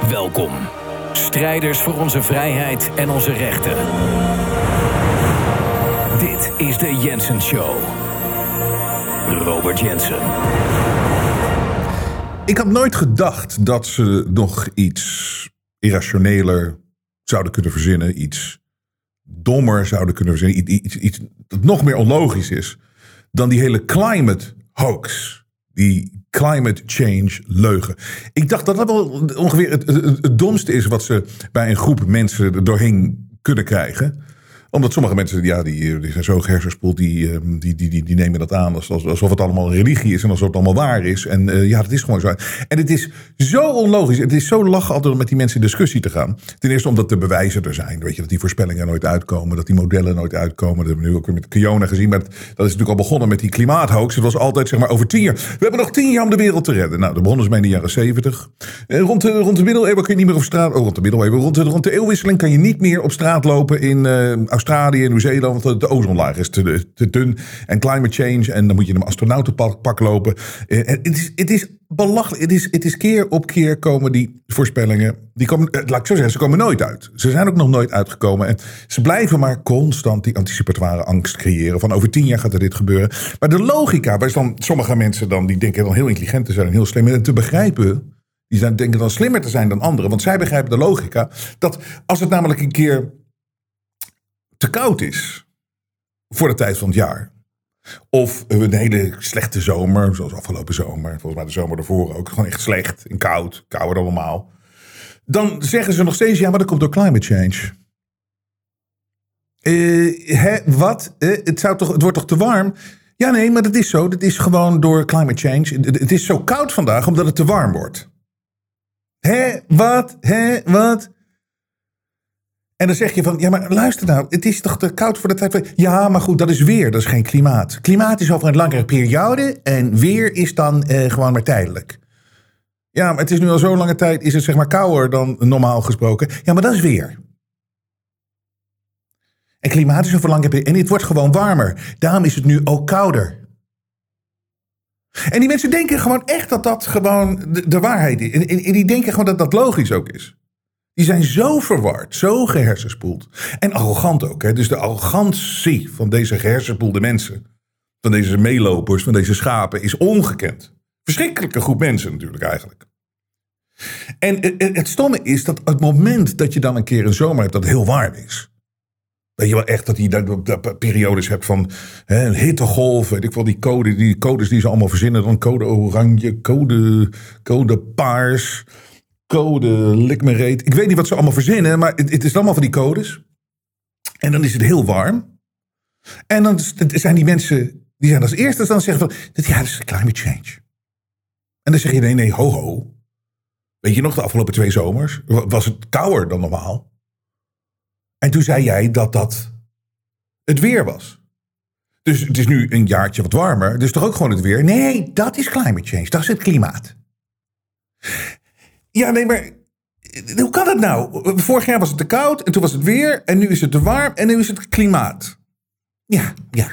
Welkom. Strijders voor onze vrijheid en onze rechten. Dit is de Jensen Show. Robert Jensen. Ik had nooit gedacht dat ze nog iets irrationeler zouden kunnen verzinnen. Iets dommer zouden kunnen verzinnen. Iets dat nog meer onlogisch is dan die hele climate hoax. Die climate change leugen. Ik dacht dat dat wel ongeveer het domste is wat ze bij een groep mensen er doorheen kunnen krijgen. Omdat sommige mensen, die zijn zo hersenspoeld, die nemen dat aan alsof het allemaal een religie is en alsof het allemaal waar is. En dat is gewoon zo. En het is zo onlogisch. Het is zo lachen altijd om met die mensen in discussie te gaan. Ten eerste omdat de bewijzen er zijn. Weet je, dat die voorspellingen nooit uitkomen, dat die modellen nooit uitkomen. Dat hebben we nu ook weer met Kiona gezien. Maar dat is natuurlijk al begonnen met die klimaathoax. Het was altijd zeg maar over 10 jaar. We hebben nog 10 jaar om de wereld te redden. Nou, dat begonnen ze mee in de jaren 70. Rond de middeleeuwen kun je niet meer op straat. Rond de eeuwwisseling kan je niet meer op straat lopen in Australië en Nieuw-Zeeland, want de ozonlaag is te dun. En climate change, en dan moet je in een astronautenpak lopen. Het is belachelijk. Het is keer op keer komen die voorspellingen. Die komen, laat ik zo zeggen, ze komen nooit uit. Ze zijn ook nog nooit uitgekomen. En ze blijven maar constant die anticipatoire angst creëren. Van over 10 jaar gaat er dit gebeuren. Maar de logica, waar dan sommige mensen dan, die denken dan heel intelligent te zijn en heel slim en te begrijpen. Die denken dan slimmer te zijn dan anderen. Want zij begrijpen de logica. Dat als het namelijk een keer te koud is voor de tijd van het jaar. Of een hele slechte zomer, zoals afgelopen zomer. Volgens mij de zomer ervoor ook. Gewoon echt slecht en koud. Kouder dan normaal. Dan zeggen ze nog steeds, ja, maar dat komt door climate change. Wat? Het wordt toch te warm? Ja, nee, maar dat is zo. Dat is gewoon door climate change. Het is zo koud vandaag omdat het te warm wordt. Wat? En dan zeg je van, ja, maar luister nou, het is toch te koud voor de tijd van. Ja, maar goed, dat is weer, dat is geen klimaat. Klimaat is over een langere periode en weer is dan gewoon maar tijdelijk. Ja, maar het is nu al zo'n lange tijd, is het zeg maar kouder dan normaal gesproken. Ja, maar dat is weer. En klimaat is over langere periode en het wordt gewoon warmer. Daarom is het nu ook kouder. En die mensen denken gewoon echt dat dat gewoon de waarheid is. En die denken gewoon dat dat logisch ook is. Die zijn zo verward, zo gehersenspoeld. En arrogant ook. Hè? Dus de arrogantie van deze gehersenspoelde mensen, van deze meelopers, van deze schapen, is ongekend. Verschrikkelijke groep mensen natuurlijk eigenlijk. En het stomme is dat het moment dat je dan een keer een zomer hebt dat het heel warm is. Weet je wel echt dat je periodes hebt van een hittegolf, weet ik wel, die codes die ze allemaal verzinnen. Dan code oranje, code paars. Code, lik me reet. Ik weet niet wat ze allemaal verzinnen, maar het is allemaal van die codes. En dan is het heel warm. En dan zijn die mensen, die zijn als eerste dan zeggen van, dat is climate change. En dan zeg je, nee, ho. Weet je nog, de afgelopen 2 zomers was het kouder dan normaal. En toen zei jij dat het weer was. Dus het is nu een jaartje wat warmer, dus toch ook gewoon het weer? Nee, dat is climate change, dat is het klimaat. Ja, nee, maar hoe kan het nou? Vorig jaar was het te koud en toen was het weer en nu is het te warm en nu is het klimaat. Ja.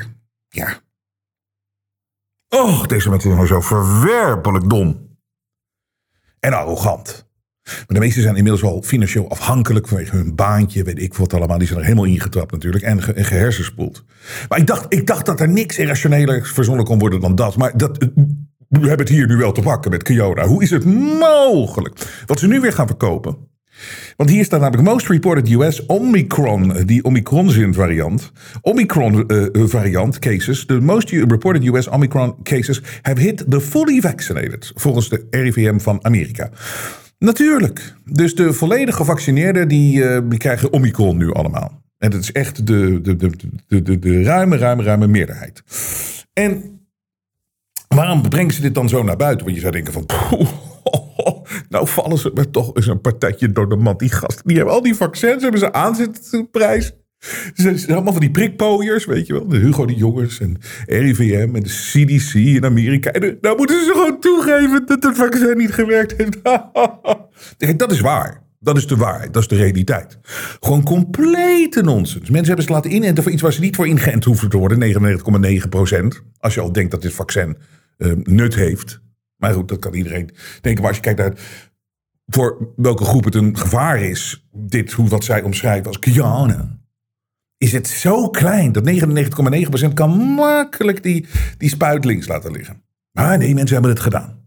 Och, deze mensen zijn zo verwerpelijk dom. En arrogant. Maar de meesten zijn inmiddels al financieel afhankelijk vanwege hun baantje, weet ik wat allemaal. Die zijn er helemaal ingetrapt natuurlijk en gehersenspoeld. Maar ik dacht dat er niks irrationeler verzonnen kon worden dan dat. Maar we hebben het hier nu wel te pakken met Kiona. Hoe is het mogelijk? Wat ze nu weer gaan verkopen. Want hier staat namelijk most reported US Omicron. Die Omicron variant. Omicron variant cases. The most reported US Omicron cases have hit the fully vaccinated. Volgens de RIVM van Amerika. Natuurlijk. Dus de volledig gevaccineerden die krijgen Omicron nu allemaal. En dat is echt de ruime meerderheid. En waarom brengen ze dit dan zo naar buiten? Want je zou denken van, nou vallen ze maar toch eens een partijtje door de mand. Die gasten, die hebben al die vaccins, hebben ze aanzetprijs. Ze zijn allemaal van die prikpooiers, weet je wel. De Hugo de Jongens en RIVM en de CDC in Amerika. En nou moeten ze gewoon toegeven dat het vaccin niet gewerkt heeft. Dat is waar. Dat is de waarheid, dat is de realiteit. Gewoon complete nonsens. Mensen hebben ze laten inenten voor iets waar ze niet voor ingeënt hoeven te worden. 99,9%. Als je al denkt dat dit vaccin nut heeft. Maar goed, dat kan iedereen denken. Maar als je kijkt naar voor welke groep het een gevaar is, wat zij omschrijven als Guyana, is het zo klein dat 99,9% kan makkelijk die spuit links laten liggen. Maar nee, mensen hebben het gedaan.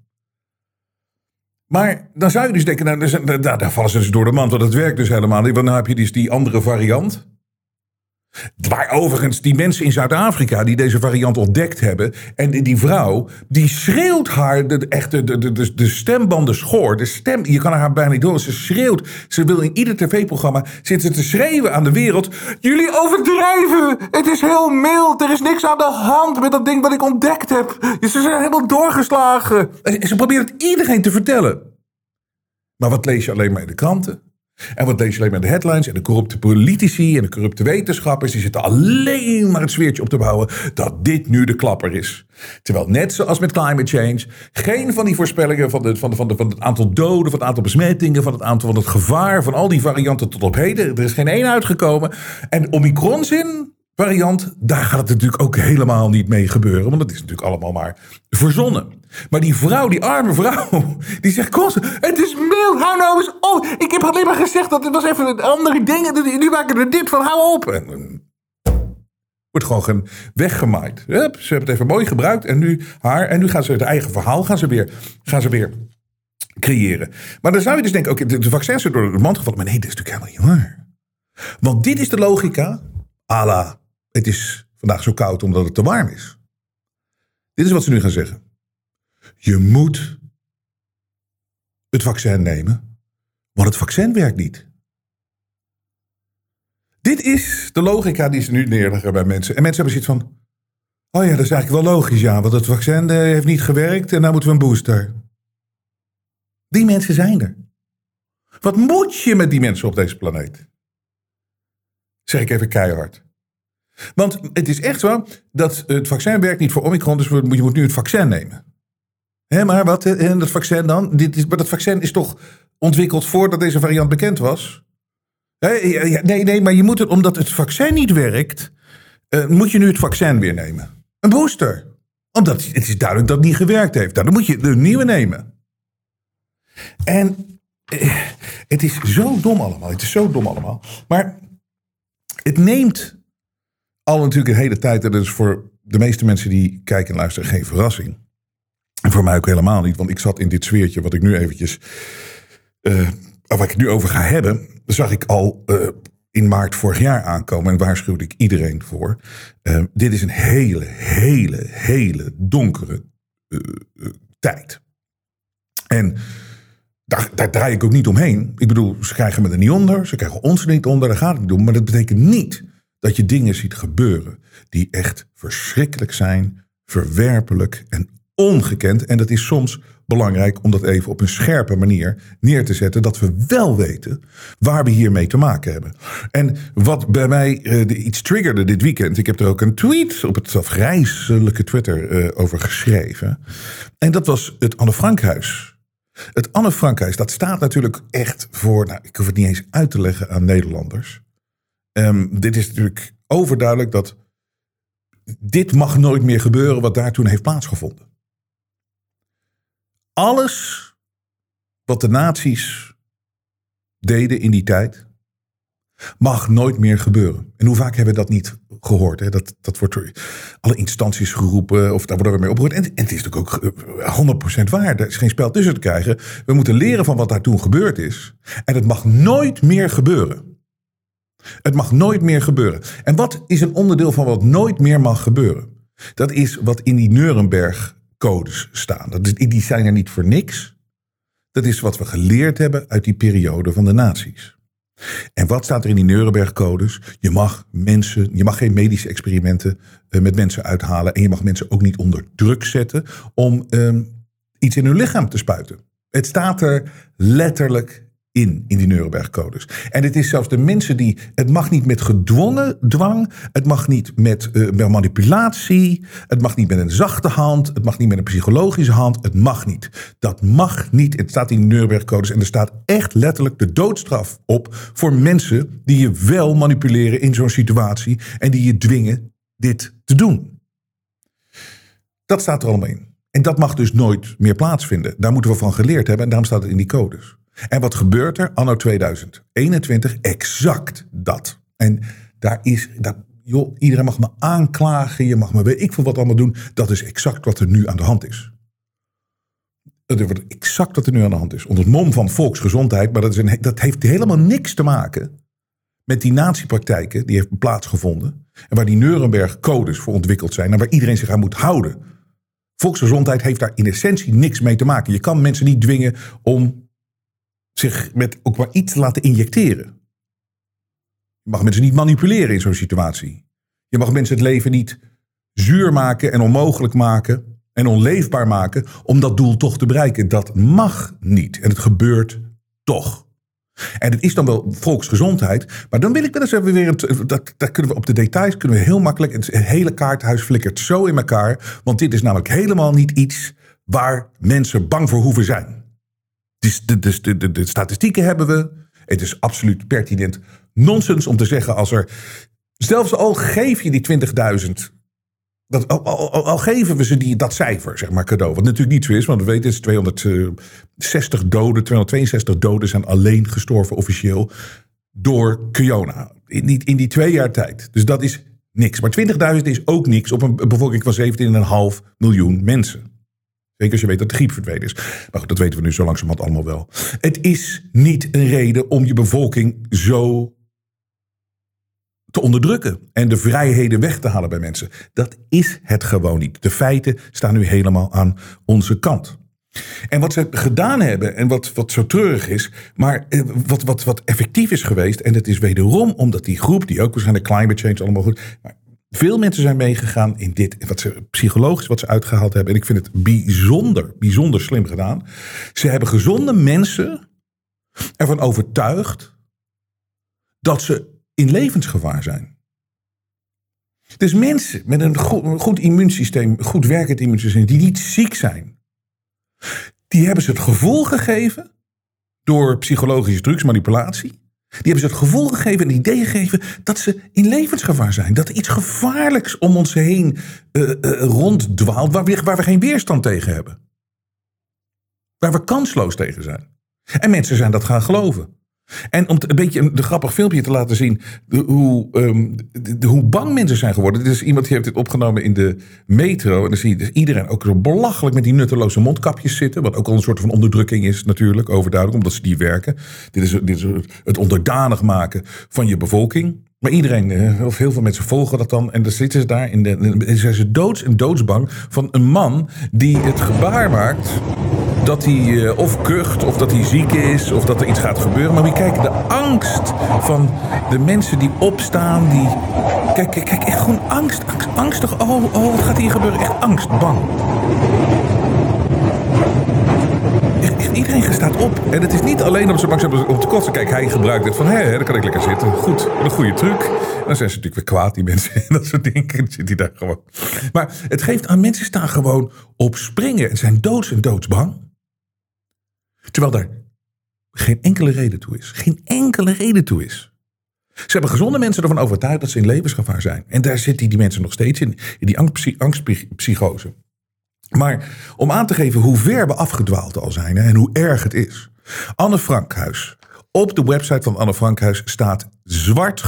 Maar dan zou je dus denken, daar vallen ze dus door de mand, want het werkt dus helemaal niet. Want dan heb je dus die andere variant. Waar overigens die mensen in Zuid-Afrika die deze variant ontdekt hebben. En die vrouw, die schreeuwt haar de stembanden schoor. De stem, je kan haar bijna niet horen. Ze schreeuwt. Ze wil in ieder tv-programma zitten te schreeuwen aan de wereld. Jullie overdrijven. Het is heel mild. Er is niks aan de hand met dat ding wat ik ontdekt heb. Ze zijn helemaal doorgeslagen. Ze probeert het iedereen te vertellen. Maar wat lees je alleen maar in de kranten? En wat lees je alleen maar in de headlines? En de corrupte politici en de corrupte wetenschappers, die zitten alleen maar het sfeertje op te bouwen dat dit nu de klapper is. Terwijl net zoals met climate change, geen van die voorspellingen van het aantal doden, van het aantal besmettingen, van het gevaar, van al die varianten tot op heden, er is geen één uitgekomen. En Omicron variant, daar gaat het natuurlijk ook helemaal niet mee gebeuren. Want dat is natuurlijk allemaal maar verzonnen. Maar die vrouw, die arme vrouw, die zegt constant, het is mild, hou nou eens op. Ik heb alleen maar gezegd dat het was even een andere ding. Nu maken we er dit van, hou op. En wordt gewoon weggemaaid. Ze hebben het even mooi gebruikt en nu gaan ze het eigen verhaal gaan ze weer creëren. Maar dan zou je dus denken, oké, de vaccins zijn door de mand gevallen. Maar nee, dat is natuurlijk helemaal niet waar. Want dit is de logica, à la, het is vandaag zo koud omdat het te warm is. Dit is wat ze nu gaan zeggen. Je moet het vaccin nemen, want het vaccin werkt niet. Dit is de logica die ze nu neerleggen bij mensen. En mensen hebben zoiets van, oh ja, dat is eigenlijk wel logisch, ja, want het vaccin heeft niet gewerkt en nou moeten we een booster. Die mensen zijn er. Wat moet je met die mensen op deze planeet? Zeg ik even keihard. Want het is echt zo dat het vaccin werkt niet voor Omicron, dus je moet nu het vaccin nemen. Maar wat? En dat vaccin dan? Maar dat vaccin is toch ontwikkeld voordat deze variant bekend was? Nee, maar je moet het, omdat het vaccin niet werkt, moet je nu het vaccin weer nemen. Een booster. Omdat het is duidelijk dat het niet gewerkt heeft. Dan moet je een nieuwe nemen. En het is zo dom allemaal. Maar het neemt al natuurlijk een hele tijd, en dat is voor de meeste mensen die kijken en luisteren geen verrassing. En voor mij ook helemaal niet, want ik zat in dit sfeertje wat ik nu eventjes, waar ik het nu over ga hebben, zag ik al in maart vorig jaar aankomen en waarschuwde ik iedereen voor. Dit is een hele donkere tijd. En daar draai ik ook niet omheen. Ik bedoel, ze krijgen me er niet onder, ze krijgen ons er niet onder, daar gaat het niet om. Maar dat betekent niet dat je dingen ziet gebeuren die echt verschrikkelijk zijn, verwerpelijk en ongekend. En dat is soms belangrijk om dat even op een scherpe manier neer te zetten, dat we wel weten waar we hiermee te maken hebben. En wat bij mij iets triggerde dit weekend, ik heb er ook een tweet op het afgrijzelijke Twitter over geschreven. En dat was het Anne Frankhuis. Het Anne Frankhuis, dat staat natuurlijk echt voor, ik hoef het niet eens uit te leggen aan Nederlanders. Dit is natuurlijk overduidelijk dat dit mag nooit meer gebeuren wat daar toen heeft plaatsgevonden. Alles wat de nazi's deden in die tijd mag nooit meer gebeuren. En hoe vaak hebben we dat niet gehoord? Hè? Dat wordt door alle instanties geroepen of daar worden we mee opgeroepen. En het is natuurlijk ook 100% waar. Er is geen spel tussen te krijgen. We moeten leren van wat daar toen gebeurd is. En het mag nooit meer gebeuren. Het mag nooit meer gebeuren. En wat is een onderdeel van wat nooit meer mag gebeuren? Dat is wat in die Nuremberg-codes staan. Die zijn er niet voor niks. Dat is wat we geleerd hebben uit die periode van de nazi's. En wat staat er in die Nuremberg-codes? Je mag geen medische experimenten met mensen uithalen. En je mag mensen ook niet onder druk zetten om iets in hun lichaam te spuiten. Het staat er letterlijk in die Nuremberg-codes. En het is zelfs de mensen het mag niet met gedwongen dwang, het mag niet met manipulatie, het mag niet met een zachte hand, het mag niet met een psychologische hand, het mag niet. Dat mag niet. Het staat in de Nuremberg-codes en er staat echt letterlijk de doodstraf op voor mensen die je wel manipuleren in zo'n situatie en die je dwingen dit te doen. Dat staat er allemaal in. En dat mag dus nooit meer plaatsvinden. Daar moeten we van geleerd hebben en daarom staat het in die codes. En wat gebeurt er anno 2021? Exact dat. En iedereen mag me aanklagen, je mag me weet ik veel wat allemaal doen. Dat is exact wat er nu aan de hand is. Exact wat er nu aan de hand is. Onder het mom van volksgezondheid, maar dat heeft helemaal niks te maken met die natiepraktijken die heeft plaatsgevonden. En waar die Nuremberg-codes voor ontwikkeld zijn en waar iedereen zich aan moet houden. Volksgezondheid heeft daar in essentie niks mee te maken. Je kan mensen niet dwingen om zich met ook maar iets te laten injecteren. Je mag mensen niet manipuleren in zo'n situatie. Je mag mensen het leven niet zuur maken en onmogelijk maken en onleefbaar maken om dat doel toch te bereiken. Dat mag niet. En het gebeurt toch. En het is dan wel volksgezondheid, maar dan wil ik wel eens even weer... Daar kunnen we op de details kunnen we heel makkelijk... Het hele kaarthuis flikkert zo in elkaar, want dit is namelijk helemaal niet iets waar mensen bang voor hoeven zijn. De statistieken hebben we. Het is absoluut pertinent nonsens om te zeggen als er... Zelfs al geef je die 20.000... Al geven we ze dat cijfer, zeg maar, cadeau. Wat natuurlijk niet zo is, want we weten, het is 262 doden zijn alleen gestorven officieel door corona. In die 2 jaar tijd. Dus dat is niks. Maar 20.000 is ook niks op een bevolking van 17,5 miljoen mensen. Zeker als je weet dat de griep verdwenen is. Maar goed, dat weten we nu zo langzamerhand allemaal wel. Het is niet een reden om je bevolking zo te onderdrukken en de vrijheden weg te halen bij mensen. Dat is het gewoon niet. De feiten staan nu helemaal aan onze kant. En wat ze gedaan hebben en wat zo treurig is, maar wat effectief is geweest, en het is wederom omdat die groep, die ook waarschijnlijk climate change allemaal goed, maar veel mensen zijn meegegaan in dit, psychologisch wat ze uitgehaald hebben. En ik vind het bijzonder slim gedaan. Ze hebben gezonde mensen ervan overtuigd dat ze in levensgevaar zijn. Dus mensen met een goed immuunsysteem, goed werkend immuunsysteem, die niet ziek zijn, die hebben ze het gevoel gegeven, door psychologische drugsmanipulatie, die hebben ze het gevoel gegeven en het idee gegeven dat ze in levensgevaar zijn. Dat er iets gevaarlijks om ons heen ronddwaalt, waar we geen weerstand tegen hebben. Waar we kansloos tegen zijn. En mensen zijn dat gaan geloven. En om een beetje een grappig filmpje te laten zien hoe bang mensen zijn geworden. Dit is iemand die heeft dit opgenomen in de metro. En dan zie je dus iedereen ook zo belachelijk met die nutteloze mondkapjes zitten. Wat ook al een soort van onderdrukking is natuurlijk, overduidelijk, omdat ze die werken. Dit is het onderdanig maken van je bevolking. Maar iedereen, of heel veel mensen volgen dat dan. En dan zitten ze daar en zijn ze doodsbang van een man die het gebaar maakt dat hij of kucht, of dat hij ziek is, of dat er iets gaat gebeuren. Maar kijk, de angst van de mensen die opstaan, die... Kijk, echt gewoon angstig. Oh, wat gaat hier gebeuren? Echt angst, bang. Echt, iedereen staat op. En het is niet alleen omdat ze bang zijn om te kotsen. Kijk, hij gebruikt het van, dan kan ik lekker zitten. Goed, een goede truc. En dan zijn ze natuurlijk weer kwaad, die mensen. En dat soort dingen. Dan zit hij daar gewoon. Maar het geeft aan, mensen staan gewoon op springen. En zijn doodsbang. Terwijl daar geen enkele reden toe is. Geen enkele reden toe is. Ze hebben gezonde mensen ervan overtuigd dat ze in levensgevaar zijn. En daar zitten die mensen nog steeds in die angstpsychose. Maar om aan te geven hoe ver we afgedwaald al zijn en hoe erg het is. Anne Frankhuis. Op de website van Anne Frankhuis staat zwart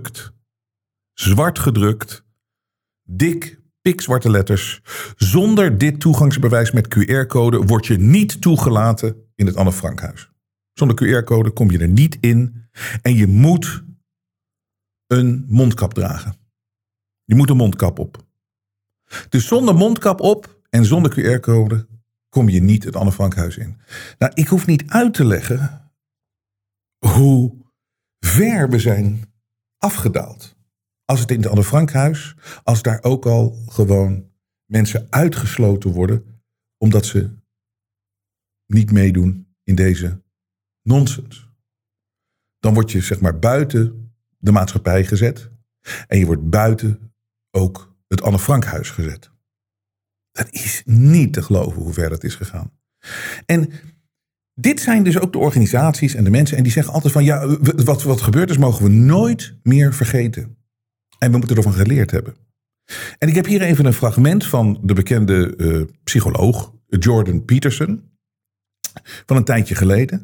gedrukt, dik, pikzwarte letters. Zonder dit toegangsbewijs met QR-code word je niet toegelaten in het Anne Frankhuis. Zonder QR-code kom je er niet in en je moet een mondkap dragen. Je moet een mondkap op. Dus zonder mondkap op en zonder QR-code kom je niet het Anne Frankhuis in. Nou, ik hoef niet uit te leggen hoe ver we zijn afgedaald. Als het in het Anne Frankhuis, als daar ook al gewoon mensen uitgesloten worden omdat ze niet meedoen in deze nonsens. Dan word je zeg maar buiten de maatschappij gezet en je wordt buiten ook het Anne Frankhuis gezet. Dat is niet te geloven hoe ver dat is gegaan. En dit zijn dus ook de organisaties en de mensen en die zeggen altijd van ja, wat gebeurd is mogen we nooit meer vergeten. En we moeten ervan geleerd hebben. En ik heb hier even een fragment van de bekende psycholoog Jordan Peterson van een tijdje geleden.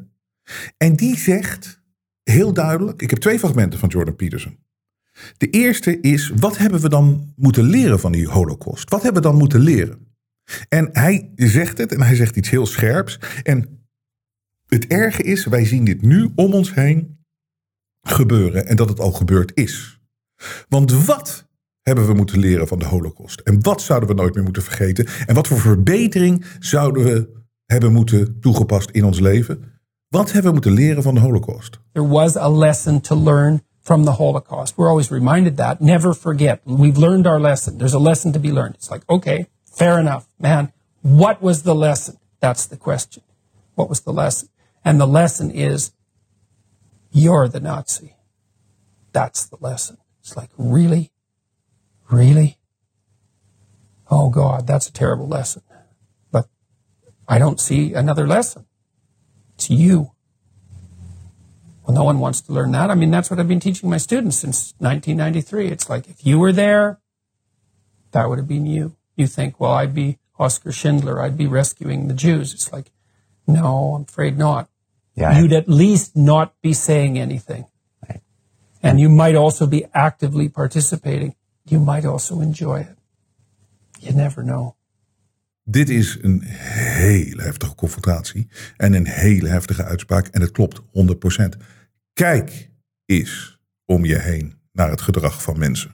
En die zegt heel duidelijk, ik heb 2 fragmenten van Jordan Peterson. De eerste is, wat hebben we dan moeten leren van die Holocaust? Wat hebben we dan moeten leren? En hij zegt het, en hij zegt iets heel scherps. En het erge is, wij zien dit nu om ons heen gebeuren en dat het al gebeurd is. Want wat hebben we moeten leren van de Holocaust? En wat zouden we nooit meer moeten vergeten? En wat voor verbetering zouden we hebben moeten toegepast in ons leven? Wat hebben we moeten leren van de Holocaust? There was a lesson to learn from the Holocaust. We're always reminded that. Never forget. We've learned our lesson. There's a lesson to be learned. It's like, okay, fair enough. Man, what was the lesson? That's the question. What was the lesson? And the lesson is, you're the Nazi. That's the lesson. It's like, really? Really? Oh God, that's a terrible lesson. But I don't see another lesson. It's you. Well, no one wants to learn that. I mean, that's what I've been teaching my students since 1993. It's like, if you were there, that would have been you. You think, well, I'd be Oskar Schindler. I'd be rescuing the Jews. It's like, no, I'm afraid not. Yeah, you'd at least not be saying anything. Right. And you might also be actively participating. You might also enjoy it. You never know. Dit is een hele heftige confrontatie en een hele heftige uitspraak. En het klopt 100%. Kijk eens om je heen naar het gedrag van mensen.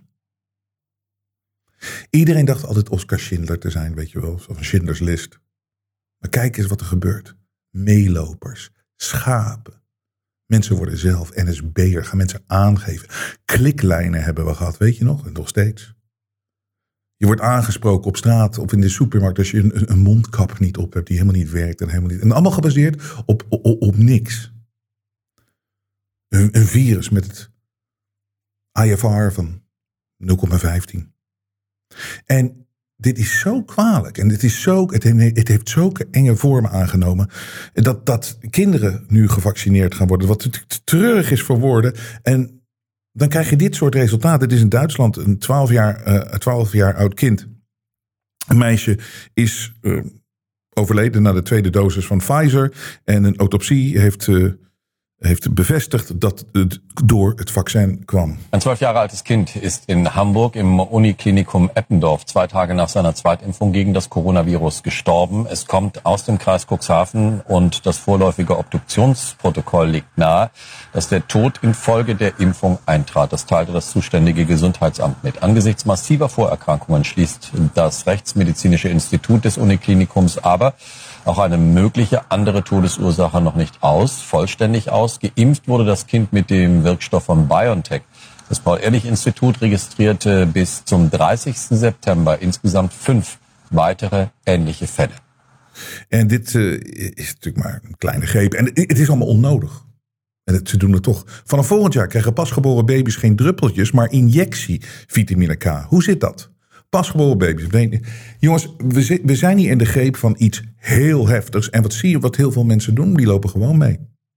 Iedereen dacht altijd Oskar Schindler te zijn, weet je wel. Of een Schindlers List. Maar kijk eens wat er gebeurt. Meelopers, schapen. Mensen worden zelf NSB'er, gaan mensen aangeven. Kliklijnen hebben we gehad, weet je nog? En nog steeds. Je wordt aangesproken op straat of in de supermarkt als je een mondkap niet op hebt die helemaal niet werkt. En allemaal gebaseerd op niks. Een virus met het IFR van 0,15. En dit is zo kwalijk en het heeft zulke enge vormen aangenomen dat kinderen nu gevaccineerd gaan worden. Wat treurig is voor woorden. En dan krijg je dit soort resultaten. Het is in Duitsland een 12 jaar oud kind. Een meisje is overleden na de 2e dosis van Pfizer. En een autopsie heeft bevestigd dat het door het vaccin kwam. Ein 12 Jahre altes Kind ist in Hamburg im Uniklinikum Eppendorf 2 Tage nach seiner Zweitimpfung gegen das Coronavirus gestorben. Es kommt aus dem Kreis Cuxhaven und das vorläufige Obduktionsprotokoll liegt nahe, dass der Tod infolge der Impfung eintrat. Das teilte das zuständige Gesundheitsamt mit. Angesichts massiver Vorerkrankungen schließt das Rechtsmedizinische Institut des Uniklinikums aber auch eine mögliche andere Todesursache noch nicht vollständig aus. Geimpft wurde das Kind mit dem Wirkstoff von BioNTech. Das Paul-Ehrlich-Institut registrierte bis zum 30. September insgesamt 5 weitere ähnliche Fälle. En dit is natuurlijk maar een kleine greep. En het is allemaal onnodig. En ze doen het toch. Vanaf volgend jaar krijgen pasgeboren baby's geen druppeltjes, maar injectie vitamine K. Hoe zit dat? Pasgeboren baby's. Nee. Jongens, we zijn hier in de greep van iets heel heftigs. En wat zie je wat heel veel mensen doen? Die lopen gewoon mee.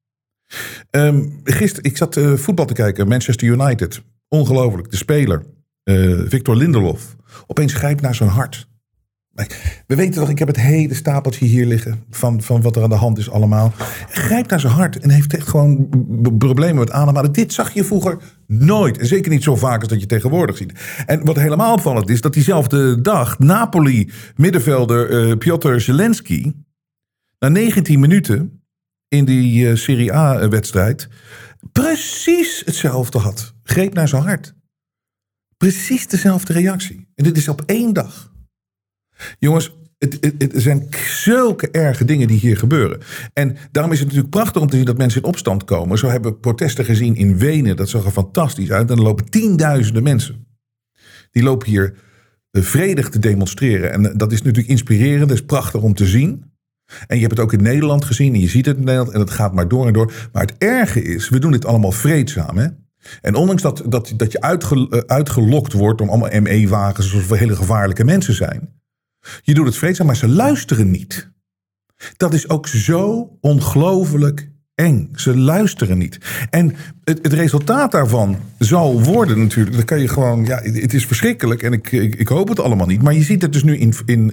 Gisteren, ik zat voetbal te kijken. Manchester United. Ongelooflijk. De speler. Victor Lindelof. Opeens grijpt naar zijn hart. We weten toch, ik heb het hele stapeltje hier liggen. Van wat er aan de hand is allemaal. Grijpt naar zijn hart. En heeft echt gewoon problemen met ademhalen. Dit zag je vroeger nooit. En zeker niet zo vaak als dat je tegenwoordig ziet. En wat helemaal opvallend is, dat diezelfde dag Napoli middenvelder Piotr Zelensky na 19 minuten in die Serie A-wedstrijd precies hetzelfde had. Greep naar zijn hart. Precies dezelfde reactie. En dit is op 1 dag. Jongens, het zijn zulke erge dingen die hier gebeuren. En daarom is het natuurlijk prachtig om te zien dat mensen in opstand komen. Zo hebben we protesten gezien in Wenen. Dat zag er fantastisch uit. En er lopen tienduizenden mensen. Die lopen hier vredig te demonstreren. En dat is natuurlijk inspirerend. Dat is prachtig om te zien. En je hebt het ook in Nederland gezien. En je ziet het in Nederland. En het gaat maar door en door. Maar het erge is, we doen dit allemaal vreedzaam, hè? En ondanks dat je uitgelokt wordt om allemaal ME-wagens alsof we hele gevaarlijke mensen zijn. Je doet het vreedzaam, maar ze luisteren niet. Dat is ook zo ongelooflijk eng. Ze luisteren niet. En het resultaat daarvan zal worden natuurlijk... Dan kan je gewoon... Ja, het is verschrikkelijk en ik hoop het allemaal niet. Maar je ziet het dus nu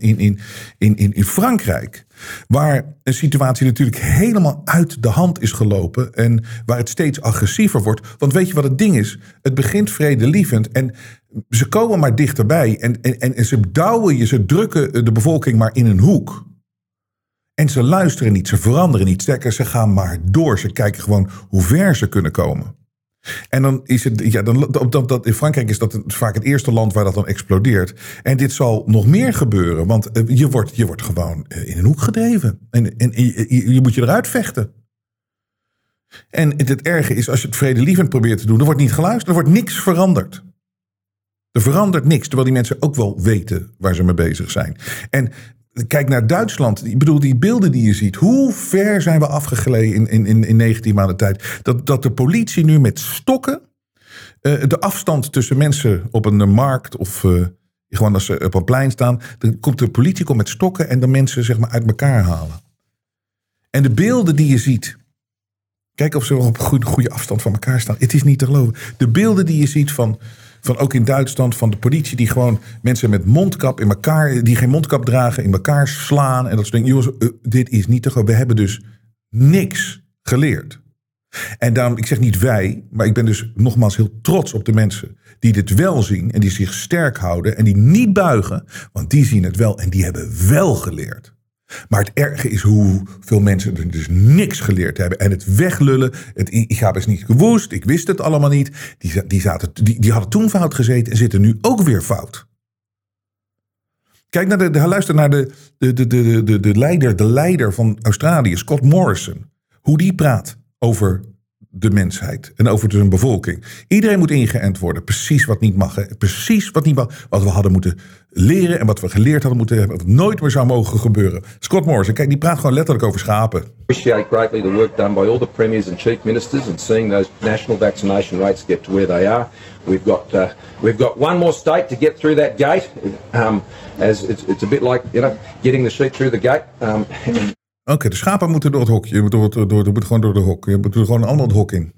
in Frankrijk... waar een situatie natuurlijk helemaal uit de hand is gelopen... en waar het steeds agressiever wordt. Want weet je wat het ding is? Het begint vredelievend en ze komen maar dichterbij. En ze douwen je, ze drukken de bevolking maar in een hoek... En ze luisteren niet, ze veranderen niet. Sterker, ze gaan maar door. Ze kijken gewoon hoe ver ze kunnen komen. En dan is het, ja, in Frankrijk is dat vaak het eerste land waar dat dan explodeert. En dit zal nog meer gebeuren, want je wordt gewoon in een hoek gedreven. En je moet je eruit vechten. En het erge is, als je het vredelievend probeert te doen, er wordt niet geluisterd, er wordt niks veranderd. Er verandert niks, terwijl die mensen ook wel weten waar ze mee bezig zijn. En kijk naar Duitsland. Ik bedoel, die beelden die je ziet. Hoe ver zijn we afgegleden in 19 maanden tijd. Dat de politie nu met stokken... de afstand tussen mensen op een markt... of gewoon als ze op een plein staan... dan komt de politie met stokken... en de mensen zeg maar uit elkaar halen. En de beelden die je ziet... Kijk of ze op goede afstand van elkaar staan. Het is niet te geloven. De beelden die je ziet van ook in Duitsland, van de politie die gewoon mensen met mondkap in elkaar, die geen mondkap dragen, in elkaar slaan. En dat soort dingen. Jongens, dit is niet te geloven. We hebben dus niks geleerd. En daarom, ik zeg niet wij, maar ik ben dus nogmaals heel trots op de mensen die dit wel zien en die zich sterk houden en die niet buigen, want die zien het wel en die hebben wel geleerd. Maar het erge is hoeveel mensen dus niks geleerd hebben. En het weglullen. Ik heb eens niet gewoest. Ik wist het allemaal niet. Die hadden toen fout gezeten en zitten nu ook weer fout. Kijk luister naar de leider van Australië, Scott Morrison. Hoe die praat over de mensheid en over zijn bevolking. Iedereen moet ingeënt worden. Precies wat niet mag. Hè? Precies wat niet mag. Wat we hadden moeten leren en wat we geleerd hadden moeten hebben. Wat nooit meer zou mogen gebeuren. Scott Morrison, kijk, die praat gewoon letterlijk over schapen. Appreciate greatly the work done by all the premiers and chief ministers and seeing those national vaccination rates get to where they are. We've got one more state to get through that gate. As it's a bit like, getting the sheep through the gate. Oké, de schapen moeten door het hokje. Je moet gewoon door de hok. Je moet er gewoon allemaal het hok in.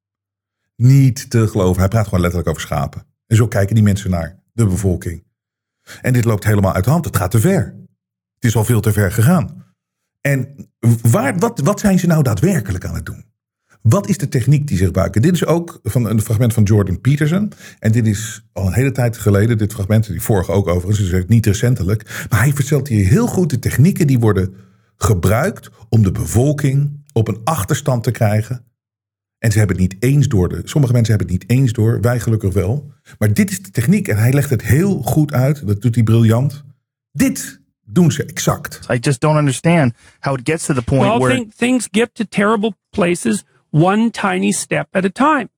Niet te geloven. Hij praat gewoon letterlijk over schapen. En zo kijken die mensen naar de bevolking. En dit loopt helemaal uit de hand. Het gaat te ver. Het is al veel te ver gegaan. En wat zijn ze nou daadwerkelijk aan het doen? Wat is de techniek die ze gebruiken? Dit is ook een fragment van Jordan Peterson. En dit is al een hele tijd geleden. Dit fragment, die vorige ook overigens. Dus niet recentelijk. Maar hij vertelt hier heel goed de technieken die worden gebruikt om de bevolking op een achterstand te krijgen. En ze hebben het niet eens door. Sommige mensen hebben het niet eens door. Wij gelukkig wel. Maar dit is de techniek. En hij legt het heel goed uit. Dat doet hij briljant. Dit doen ze exact. I just don't understand how it gets to the point where things get to terrible places one tiny step at a time.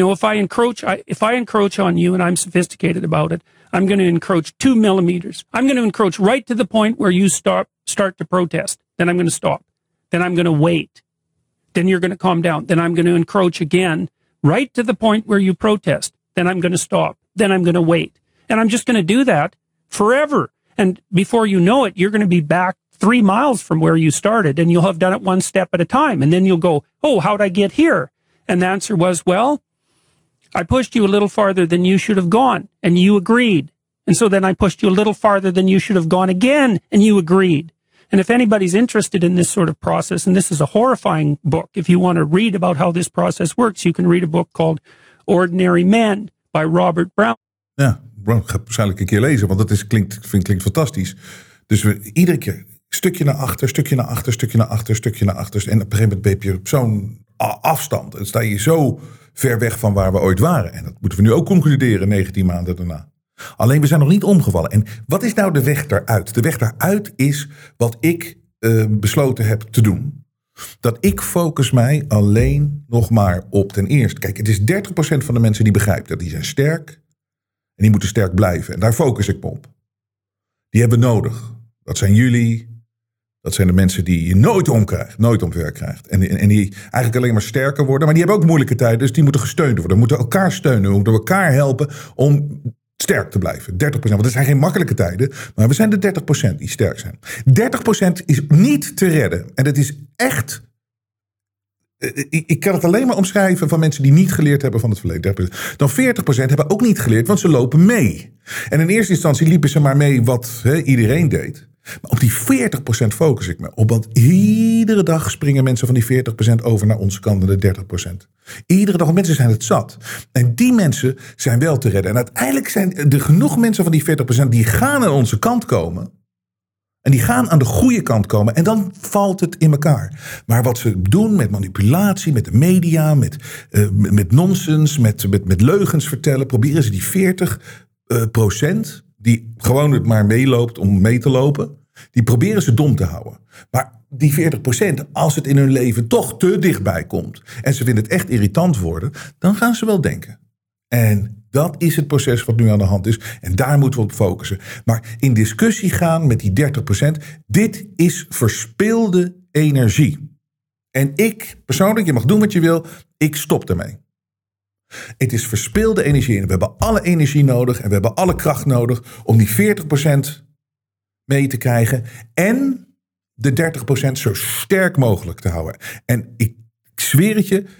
If I encroach on you and I'm sophisticated about it, I'm going to encroach 2 millimeters. I'm going to encroach right to the point where you start to protest. Then I'm going to stop. Then I'm going to wait. Then you're going to calm down. Then I'm going to encroach again right to the point where you protest. Then I'm going to stop. Then I'm going to wait. And I'm just going to do that forever. And before you know it, you're going to be back 3 miles from where you started, and you'll have done it one step at a time. And then you'll go, oh, how'd I get here? And the answer was, well, I pushed you a little farther than you should have gone, and you agreed. And so then I pushed you a little farther than you should have gone again, and you agreed. And if anybody's interested in this sort of process, and this is a horrifying book, if you want to read about how this process works, you can read a book called Ordinary Men by Robert Brown. Ja, Brown gaat waarschijnlijk een keer lezen, want dat klinkt fantastisch. Dus we iedere keer stukje naar achter, stukje naar achter, stukje naar achter, stukje naar achter. En op een gegeven moment ben je op zo'n afstand. Dan sta je zo ver weg van waar we ooit waren. En dat moeten we nu ook concluderen 19 maanden daarna. Alleen we zijn nog niet omgevallen. En wat is nou de weg daaruit? De weg daaruit is wat ik besloten heb te doen. Dat ik focus mij alleen nog maar op ten eerste. Kijk, het is 30% van de mensen die begrijpt dat. Die zijn sterk. En die moeten sterk blijven. En daar focus ik me op. Die hebben we nodig. Dat zijn jullie. Dat zijn de mensen die je nooit omkrijgt. Nooit omver krijgt. En die eigenlijk alleen maar sterker worden. Maar die hebben ook moeilijke tijden. Dus die moeten gesteund worden. We moeten elkaar steunen. We moeten elkaar helpen om sterk te blijven. 30%. Want het zijn geen makkelijke tijden. Maar we zijn de 30% die sterk zijn. 30% is niet te redden. En het is echt Ik kan het alleen maar omschrijven van mensen die niet geleerd hebben van het verleden. Dan 40% hebben ook niet geleerd, want ze lopen mee. En in eerste instantie liepen ze maar mee wat iedereen deed. Maar op die 40% focus ik me op. Want iedere dag springen mensen van die 40% over naar onze kant, naar de 30%. Iedere dag, want mensen zijn het zat. En die mensen zijn wel te redden. En uiteindelijk zijn er genoeg mensen van die 40% die gaan aan onze kant komen. En die gaan aan de goede kant komen. En dan valt het in elkaar. Maar wat ze doen met manipulatie, met de media, met nonsens, met leugens vertellen, proberen ze die 40% die gewoon het maar meeloopt om mee te lopen, die proberen ze dom te houden. Maar die 40%, als het in hun leven toch te dichtbij komt en ze vinden het echt irritant worden, dan gaan ze wel denken. En dat is het proces wat nu aan de hand is. En daar moeten we op focussen. Maar in discussie gaan met die 30%, dit is verspilde energie. En ik, persoonlijk, je mag doen wat je wil, ik stop ermee. Het is verspilde energie. En we hebben alle energie nodig en we hebben alle kracht nodig om die 40% mee te krijgen. En de 30% zo sterk mogelijk te houden. En ik zweer het je,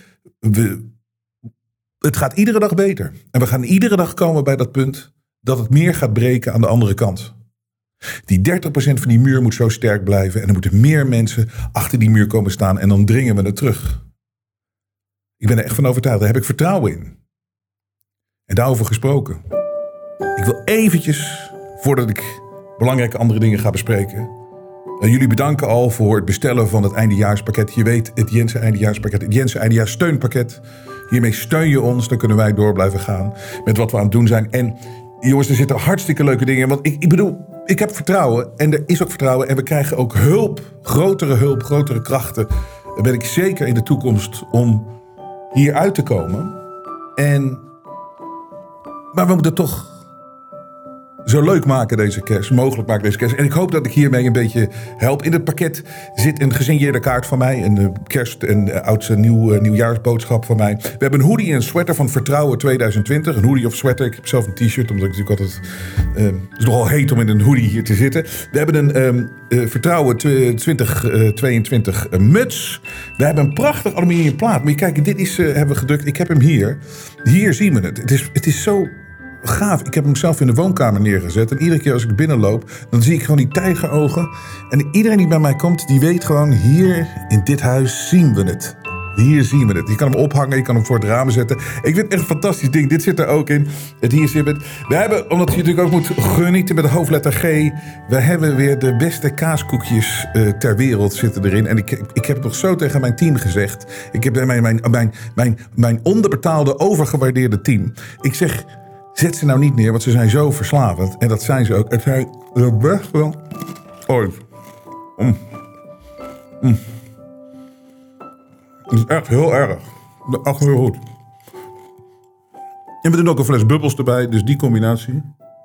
het gaat iedere dag beter. En we gaan iedere dag komen bij dat punt dat het meer gaat breken aan de andere kant. Die 30% van die muur moet zo sterk blijven. En er moeten meer mensen achter die muur komen staan. En dan dringen we het terug. Ik ben er echt van overtuigd. Daar heb ik vertrouwen in. En daarover gesproken. Ik wil eventjes, voordat ik belangrijke andere dingen ga bespreken, jullie bedanken al voor het bestellen van het eindejaarspakket. Je weet, het Jensen eindejaarspakket, het Jensen eindejaars steunpakket. Hiermee steun je ons, dan kunnen wij door blijven gaan met wat we aan het doen zijn. En jongens, er zitten hartstikke leuke dingen in. Want ik bedoel, ik heb vertrouwen en er is ook vertrouwen. En we krijgen ook hulp, grotere krachten. Dan ben ik zeker in de toekomst om hier uit te komen. Maar we moeten toch zo leuk maken deze kerst, mogelijk maken deze kerst. En ik hoop dat ik hiermee een beetje help. In het pakket zit een gesigneerde kaart van mij. Een kerst- en oud nieuwjaarsboodschap van mij. We hebben een hoodie en een sweater van Vertrouwen 2020. Een hoodie of sweater. Ik heb zelf een t-shirt, omdat ik natuurlijk altijd het is nogal heet om in een hoodie hier te zitten. We hebben een Vertrouwen 2022 muts. We hebben een prachtig aluminium plaat. Moet je kijken, dit is hebben we gedrukt. Ik heb hem hier. Hier zien we het. Het is zo gaaf. Ik heb hem zelf in de woonkamer neergezet. En iedere keer als ik binnenloop, dan zie ik gewoon die tijgerogen. En iedereen die bij mij komt, die weet gewoon, hier in dit huis zien we het. Hier zien we het. Je kan hem ophangen, je kan hem voor het raam zetten. Ik vind het echt een fantastisch ding. Dit zit er ook in. Het hier zit het. We hebben, omdat je natuurlijk ook moet genieten met de hoofdletter G, we hebben weer de beste kaaskoekjes ter wereld zitten erin. En ik heb nog zo tegen mijn team gezegd. Ik heb mijn onderbetaalde, overgewaardeerde team. Ik zeg, zet ze nou niet neer, want ze zijn zo verslavend. En dat zijn ze ook. Het zijn best wel ooit. Het is echt heel erg. Echt heel goed. En we doen ook een fles bubbels erbij, dus die combinatie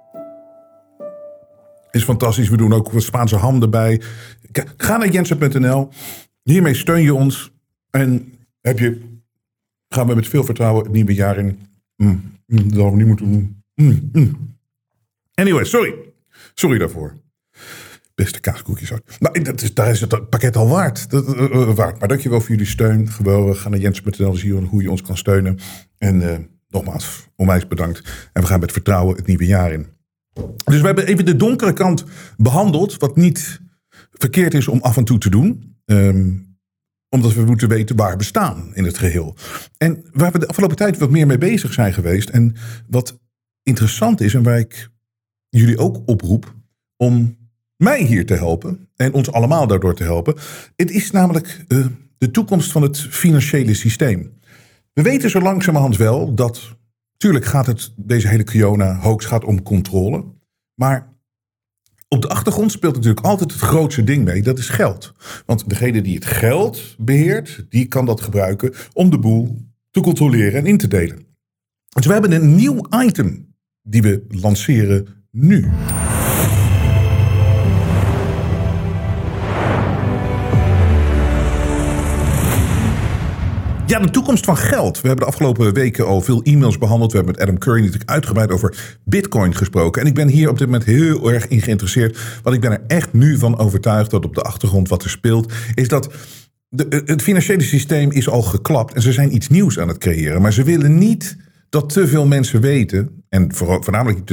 is fantastisch. We doen ook wat Spaanse ham erbij. Ga naar jensen.nl. Hiermee steun je ons. En gaan we met veel vertrouwen het nieuwe jaar in. Dat hadden we niet moeten doen. Anyway, sorry daarvoor. Beste kaaskoekjes ook. Maar daar is het pakket al waard. Maar dankjewel voor jullie steun. Gewoon, ga naar jensen.nl, zie je hoe je ons kan steunen. En nogmaals, onwijs bedankt. En we gaan met vertrouwen het nieuwe jaar in. Dus we hebben even de donkere kant behandeld. Wat niet verkeerd is om af en toe te doen. Omdat we moeten weten waar we staan in het geheel. En waar we de afgelopen tijd wat meer mee bezig zijn geweest. En wat interessant is en waar ik jullie ook oproep om mij hier te helpen. En ons allemaal daardoor te helpen. Het is namelijk de toekomst van het financiële systeem. We weten zo langzamerhand wel dat, tuurlijk gaat deze hele corona-hoax gaat om controle. Maar op de achtergrond speelt natuurlijk altijd het grootste ding mee. Dat is geld. Want degene die het geld beheert, die kan dat gebruiken om de boel te controleren en in te delen. Dus we hebben een nieuw item die we lanceren nu. Ja, de toekomst van geld. We hebben de afgelopen weken al veel e-mails behandeld. We hebben met Adam Curry natuurlijk uitgebreid over Bitcoin gesproken. En ik ben hier op dit moment heel erg in geïnteresseerd. Want ik ben er echt nu van overtuigd dat op de achtergrond wat er speelt, is dat het financiële systeem is al geklapt en ze zijn iets nieuws aan het creëren. Maar ze willen niet dat te veel mensen weten, en voornamelijk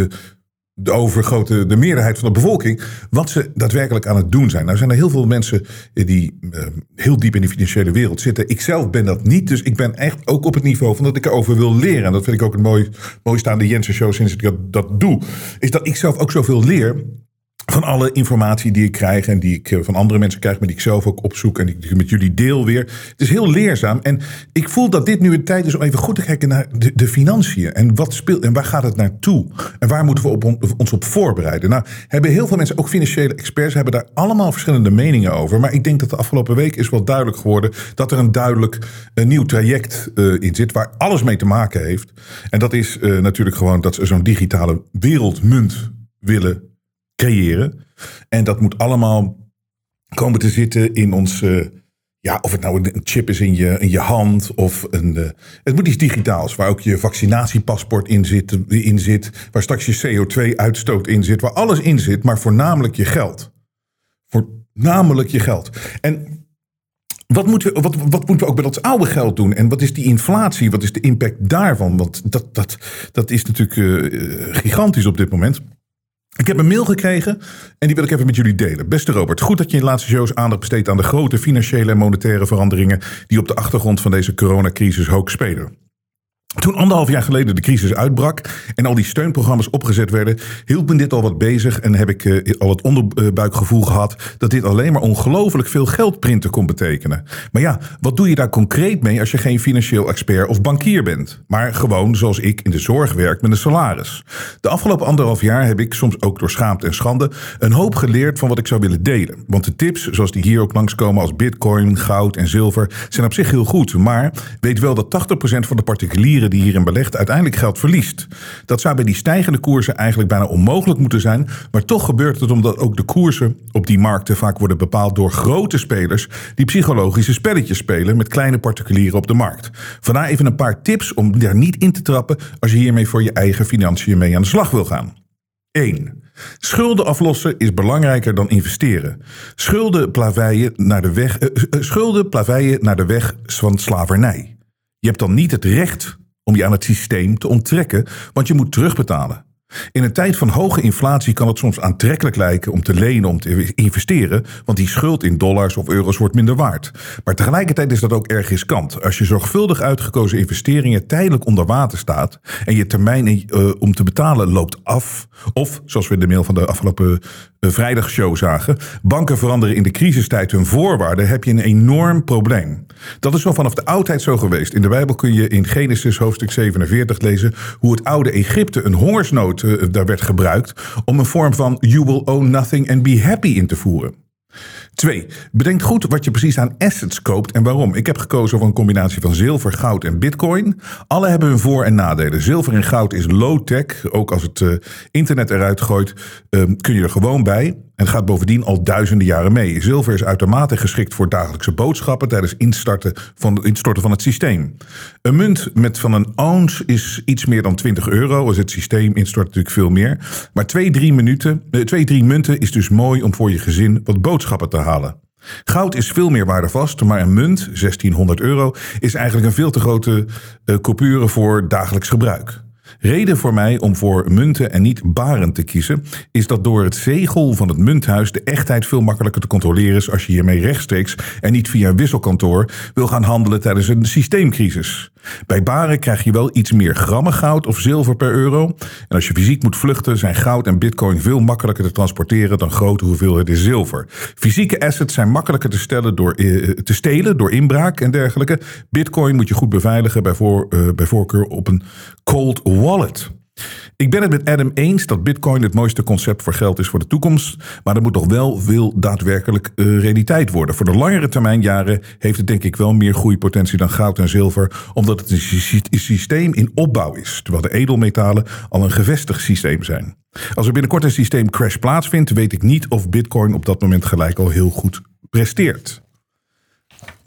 de meerderheid van de bevolking, wat ze daadwerkelijk aan het doen zijn. Nou zijn er heel veel mensen die heel diep in de financiële wereld zitten. Ik zelf ben dat niet, dus ik ben echt ook op het niveau van dat ik erover wil leren. En dat vind ik ook het mooiste aan de Jensen Show sinds ik dat doe. Is dat ik zelf ook zoveel leer van alle informatie die ik krijg en die ik van andere mensen krijg, maar die ik zelf ook opzoek en die ik met jullie deel weer. Het is heel leerzaam en ik voel dat dit nu een tijd is om even goed te kijken naar de financiën en wat speelt en waar gaat het naartoe en waar moeten we ons op voorbereiden. Nou, hebben heel veel mensen, ook financiële experts, hebben daar allemaal verschillende meningen over, maar ik denk dat de afgelopen week is wel duidelijk geworden dat er een duidelijk nieuw traject in zit waar alles mee te maken heeft. En dat is natuurlijk gewoon dat ze zo'n digitale wereldmunt willen creëren. En dat moet allemaal komen te zitten in ons, of het nou een chip is in je hand of het moet iets digitaals, waar ook je vaccinatiepaspoort in zit, waar straks je CO2-uitstoot in zit, waar alles in zit, maar voornamelijk je geld. Voornamelijk je geld. En wat moeten we ook met ons oude geld doen? En wat is die inflatie? Wat is de impact daarvan? Want dat is natuurlijk gigantisch op dit moment. Ik heb een mail gekregen en die wil ik even met jullie delen. Beste Robert, goed dat je in de laatste shows aandacht besteedt aan de grote financiële en monetaire veranderingen die op de achtergrond van deze coronacrisis hoog spelen. Toen 1,5 jaar geleden de crisis uitbrak en al die steunprogramma's opgezet werden, hield me dit al wat bezig en heb ik al het onderbuikgevoel gehad dat dit alleen maar ongelooflijk veel geld-printen kon betekenen. Maar ja, wat doe je daar concreet mee als je geen financieel expert of bankier bent, maar gewoon zoals ik in de zorg werk met een salaris? De afgelopen 1,5 jaar heb ik, soms ook door schaamte en schande, een hoop geleerd van wat ik zou willen delen. Want de tips, zoals die hier ook langskomen als bitcoin, goud en zilver, zijn op zich heel goed, maar weet wel dat 80% van de particulieren die hierin belegt uiteindelijk geld verliest. Dat zou bij die stijgende koersen eigenlijk bijna onmogelijk moeten zijn, maar toch gebeurt het omdat ook de koersen op die markten vaak worden bepaald door grote spelers die psychologische spelletjes spelen met kleine particulieren op de markt. Vandaar even een paar tips om daar niet in te trappen als je hiermee voor je eigen financiën mee aan de slag wil gaan. 1. Schulden aflossen is belangrijker dan investeren. Schulden plaveien naar de weg van slavernij. Je hebt dan niet het recht om je aan het systeem te onttrekken, want je moet terugbetalen. In een tijd van hoge inflatie kan het soms aantrekkelijk lijken om te lenen, om te investeren, want die schuld in dollars of euro's wordt minder waard. Maar tegelijkertijd is dat ook erg riskant. Als je zorgvuldig uitgekozen investeringen tijdelijk onder water staat en je termijn om te betalen loopt af, of, zoals we in de mail van de afgelopen vrijdagshow zagen, banken veranderen in de crisistijd hun voorwaarden, heb je een enorm probleem. Dat is al vanaf de oudheid zo geweest. In de Bijbel kun je in Genesis hoofdstuk 47 lezen hoe het oude Egypte een hongersnood daar werd gebruikt om een vorm van you will own nothing and be happy in te voeren. 2. Bedenk goed wat je precies aan assets koopt en waarom. Ik heb gekozen voor een combinatie van zilver, goud en bitcoin. Alle hebben hun voor- en nadelen. Zilver en goud is low-tech. Ook als het internet eruit gooit, kun je er gewoon bij. En gaat bovendien al duizenden jaren mee. Zilver is uitermate geschikt voor dagelijkse boodschappen tijdens instorten van het systeem. Een munt van een ounce is iets meer dan €20. Dus het systeem instort natuurlijk veel meer. Maar 2-3 munten is dus mooi om voor je gezin wat boodschappen te halen. Goud is veel meer waardevast, maar een munt, €1600, is eigenlijk een veel te grote coupure voor dagelijks gebruik. Reden voor mij om voor munten en niet baren te kiezen is dat door het zegel van het munthuis de echtheid veel makkelijker te controleren is als je hiermee rechtstreeks en niet via een wisselkantoor wil gaan handelen tijdens een systeemcrisis. Bij baren krijg je wel iets meer grammen goud of zilver per euro. En als je fysiek moet vluchten zijn goud en bitcoin veel makkelijker te transporteren dan grote hoeveelheden zilver. Fysieke assets zijn makkelijker te stelen door inbraak en dergelijke. Bitcoin moet je goed beveiligen, bij voorkeur op een cold wallet. Ik ben het met Adam eens dat bitcoin het mooiste concept voor geld is voor de toekomst, maar er moet nog wel veel daadwerkelijk realiteit worden. Voor de langere termijn jaren heeft het denk ik wel meer groeipotentie dan goud en zilver, omdat het een systeem in opbouw is, terwijl de edelmetalen al een gevestigd systeem zijn. Als er binnenkort een systeemcrash plaatsvindt, weet ik niet of bitcoin op dat moment gelijk al heel goed presteert.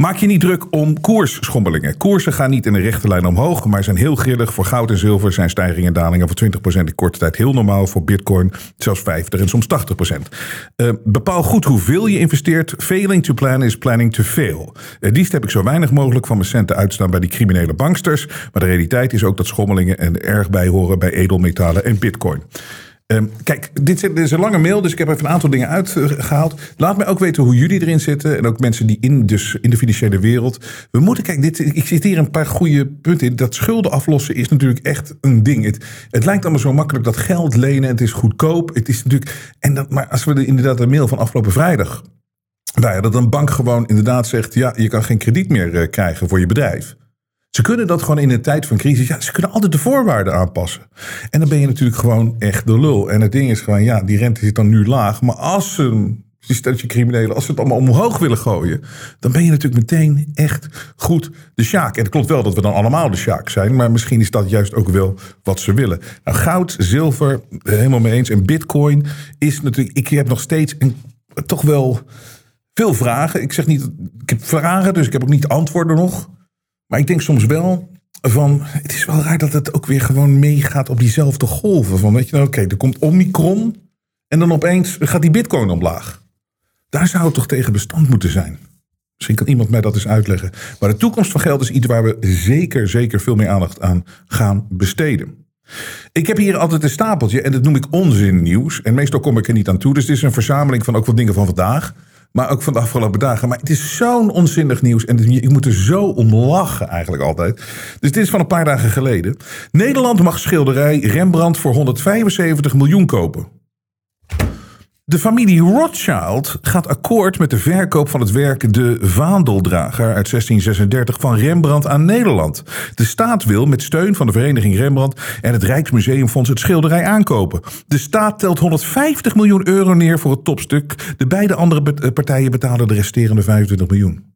Maak je niet druk om koersschommelingen. Koersen gaan niet in een rechte lijn omhoog, maar zijn heel grillig. Voor goud en zilver zijn stijgingen en dalingen van 20% in korte tijd heel normaal. Voor bitcoin zelfs 50% en soms 80%. Bepaal goed hoeveel je investeert. Failing to plan is planning to fail. Liefst heb ik zo weinig mogelijk van mijn centen uitstaan bij die criminele banksters. Maar de realiteit is ook dat schommelingen er erg bij horen bij edelmetalen en bitcoin. Kijk, dit is een lange mail, dus ik heb even een aantal dingen uitgehaald. Laat mij ook weten hoe jullie erin zitten. En ook mensen die in de financiële wereld. We moeten, kijk, ik zit hier een paar goede punten in. Dat schulden aflossen is natuurlijk echt een ding. Het lijkt allemaal zo makkelijk dat geld lenen. Het is goedkoop. Het is natuurlijk. Maar als we inderdaad de mail van afgelopen vrijdag. Nou ja, dat een bank gewoon inderdaad zegt. Ja, je kan geen krediet meer krijgen voor je bedrijf. Ze kunnen dat gewoon in een tijd van crisis. Ja, ze kunnen altijd de voorwaarden aanpassen. En dan ben je natuurlijk gewoon echt de lul. En het ding is gewoon, ja, die rente zit dan nu laag. Maar als die steltje criminelen, als ze het allemaal omhoog willen gooien, dan ben je natuurlijk meteen echt goed de sjaak. En het klopt wel dat we dan allemaal de sjaak zijn. Maar misschien is dat juist ook wel wat ze willen. Nou, goud, zilver, helemaal mee eens. En bitcoin is natuurlijk. Ik heb nog steeds toch wel veel vragen. Ik zeg niet, ik heb vragen, dus ik heb ook niet antwoorden nog. Maar ik denk soms wel van, het is wel raar dat het ook weer gewoon meegaat op diezelfde golven. Van, weet je nou, oké, er komt Omicron en dan opeens gaat die bitcoin omlaag. Daar zou het toch tegen bestand moeten zijn. Misschien kan iemand mij dat eens uitleggen. Maar de toekomst van geld is iets waar we zeker veel meer aandacht aan gaan besteden. Ik heb hier altijd een stapeltje en dat noem ik onzinnieuws. En meestal kom ik er niet aan toe. Dus dit is een verzameling van ook wat dingen van vandaag. Maar ook van de afgelopen dagen. Maar het is zo'n onzinnig nieuws. En ik moet er zo om lachen eigenlijk altijd. Dus dit is van een paar dagen geleden. Nederland mag schilderij Rembrandt voor 175 miljoen kopen. De familie Rothschild gaat akkoord met de verkoop van het werk De Vaandeldrager uit 1636 van Rembrandt aan Nederland. De staat wil met steun van de vereniging Rembrandt en het Rijksmuseumfonds het schilderij aankopen. De staat telt 150 miljoen euro neer voor het topstuk. De beide andere partijen betalen de resterende 25 miljoen.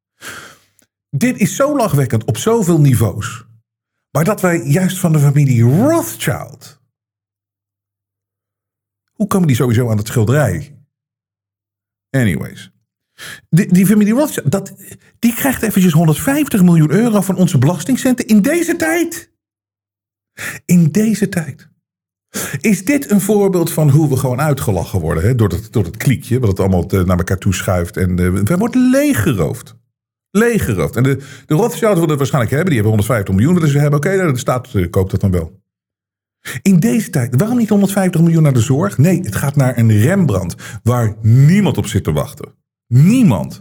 Dit is zo lachwekkend op zoveel niveaus. Maar dat wij juist van de familie Rothschild... Hoe komen die sowieso aan het schilderij? Anyways. Die familie Rothschild, die krijgt eventjes 150 miljoen euro van onze belastingcenten in deze tijd. In deze tijd. Is dit een voorbeeld van hoe we gewoon uitgelachen worden? Hè? Door het kliekje, wat het allemaal naar elkaar toe schuift. En we worden leeggeroofd. Leeggeroofd. En de Rothschild willen het waarschijnlijk hebben. Die hebben 150 miljoen willen ze hebben. Oké, de staat koopt dat dan wel. In deze tijd, waarom niet 150 miljoen naar de zorg? Nee, het gaat naar een Rembrandt waar niemand op zit te wachten. Niemand.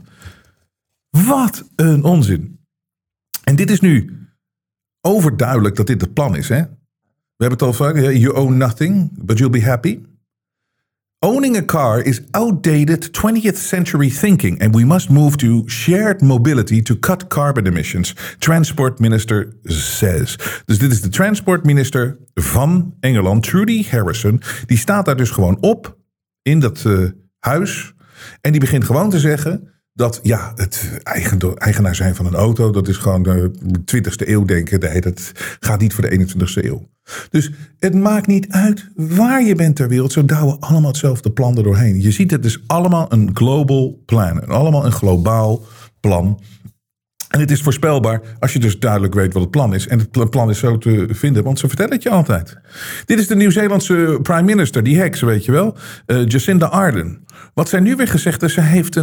Wat een onzin. En dit is nu overduidelijk dat dit het plan is. Hè? We hebben het al vaak. You own nothing, but you'll be happy. Owning a car is outdated 20th century thinking and we must move to shared mobility to cut carbon emissions, Transport Minister says. Dus dit is de Transport Minister van Engeland, Trudy Harrison. Die staat daar dus gewoon op in dat huis en die begint gewoon te zeggen dat ja, het eigenaar zijn van een auto, dat is gewoon de 20e eeuw denken. Nee, dat gaat niet voor de 21e eeuw. Dus het maakt niet uit waar je bent ter wereld. Zo douwen allemaal hetzelfde plan er doorheen. Je ziet het is allemaal een global plan. Allemaal een globaal plan. En het is voorspelbaar als je dus duidelijk weet wat het plan is. En het plan is zo te vinden, want ze vertellen het je altijd. Dit is de Nieuw-Zeelandse prime minister, die heks, weet je wel. Jacinda Ardern. Wat zij nu weer gezegd is, zij heeft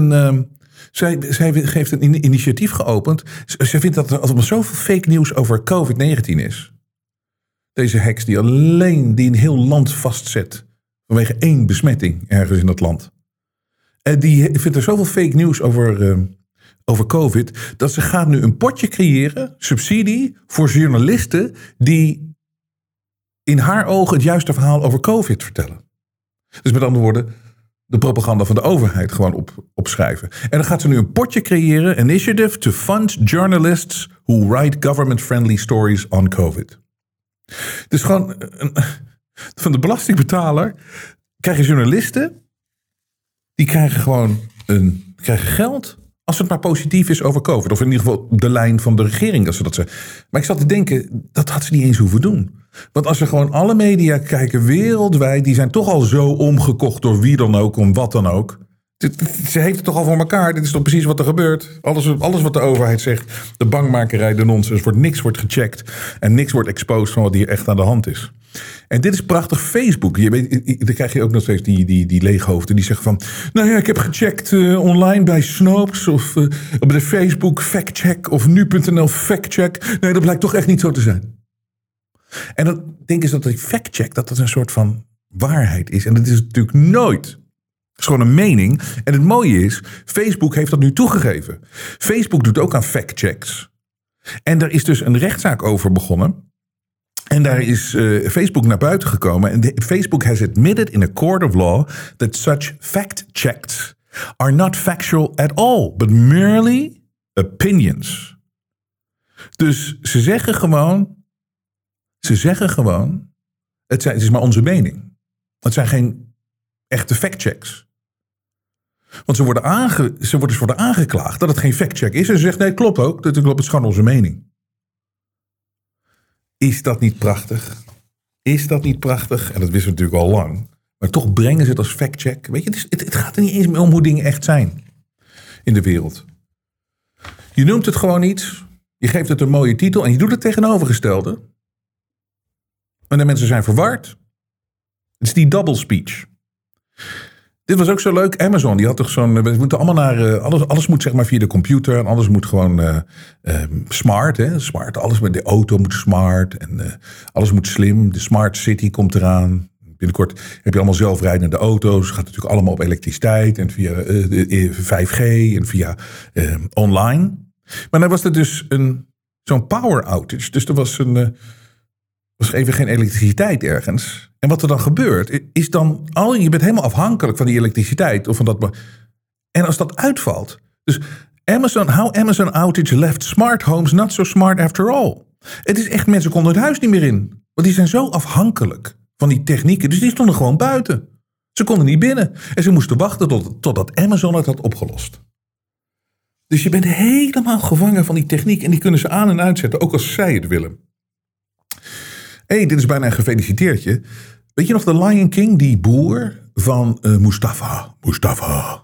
zij geeft een initiatief geopend. Zij vindt dat er altijd zoveel fake nieuws over COVID-19 is. Deze heks die een heel land vastzet. Vanwege 1 besmetting ergens in dat land. En die vindt er zoveel fake nieuws over COVID. Dat ze gaat nu een potje creëren. Subsidie voor journalisten die in haar ogen het juiste verhaal over COVID vertellen. Dus met andere woorden, de propaganda van de overheid gewoon opschrijven. En dan gaat ze nu een potje creëren. Initiative to fund journalists who write government-friendly stories on COVID. Dus gewoon van de belastingbetaler krijgen journalisten, die krijgen gewoon krijgen geld als het maar positief is over COVID. Of in ieder geval de lijn van de regering, als ze dat zeggen. Maar ik zat te denken, dat had ze niet eens hoeven doen. Want als we gewoon alle media kijken wereldwijd, die zijn toch al zo omgekocht door wie dan ook, om wat dan ook. Ze heeft het toch al voor elkaar. Dit is toch precies wat er gebeurt. Alles wat de overheid zegt. De bangmakerij, de nonsens. Niks wordt gecheckt. En niks wordt exposed van wat hier echt aan de hand is. En dit is prachtig Facebook. Je weet, dan krijg je ook nog steeds die leeghoofden. Die zeggen van... Nou ja, ik heb gecheckt online bij Snopes. Of op de Facebook factcheck. Of nu.nl factcheck. Nee, dat blijkt toch echt niet zo te zijn. En dan denken ze dat die factcheck... dat een soort van waarheid is. En dat is het natuurlijk nooit. Het is gewoon een mening. En het mooie is... Facebook heeft dat nu toegegeven. Facebook doet ook aan factchecks. En er is dus een rechtszaak over begonnen... En daar is Facebook naar buiten gekomen. En Facebook has admitted in a court of law that such fact checks are not factual at all, but merely opinions. Dus ze zeggen gewoon, het is maar onze mening. Het zijn geen echte fact checks. Want ze worden aangeklaagd dat het geen fact check is. En ze zeggen, nee, klopt ook. Het is gewoon onze mening. Is dat niet prachtig? Is dat niet prachtig? En dat wisten we natuurlijk al lang. Maar toch brengen ze het als factcheck. Weet je, het gaat er niet eens meer om hoe dingen echt zijn. In de wereld. Je noemt het gewoon iets. Je geeft het een mooie titel. En je doet het tegenovergestelde. En de mensen zijn verward. Het is die double speech. Dit was ook zo leuk. Amazon, die had toch zo'n... We moeten allemaal naar... Alles moet zeg maar via de computer. En alles moet gewoon smart. Hè? Smart. Alles met de auto moet smart. En alles moet slim. De smart city komt eraan. Binnenkort heb je allemaal zelfrijdende auto's. Gaat natuurlijk allemaal op elektriciteit. En via 5G. En via online. Maar dan was er dus zo'n power outage. Dus er was even geen elektriciteit ergens. En wat er dan gebeurt, is dan... je bent helemaal afhankelijk van die elektriciteit. Of van dat, en als dat uitvalt... Dus how Amazon outage left smart homes not so smart after all. Het is echt, mensen konden het huis niet meer in. Want die zijn zo afhankelijk van die technieken. Dus die stonden gewoon buiten. Ze konden niet binnen. En ze moesten wachten totdat Amazon het had opgelost. Dus je bent helemaal gevangen van die techniek. En die kunnen ze aan en uitzetten, ook als zij het willen. Hé, dit is bijna een gefeliciteertje. Weet je nog de Lion King, die boer van Mustafa,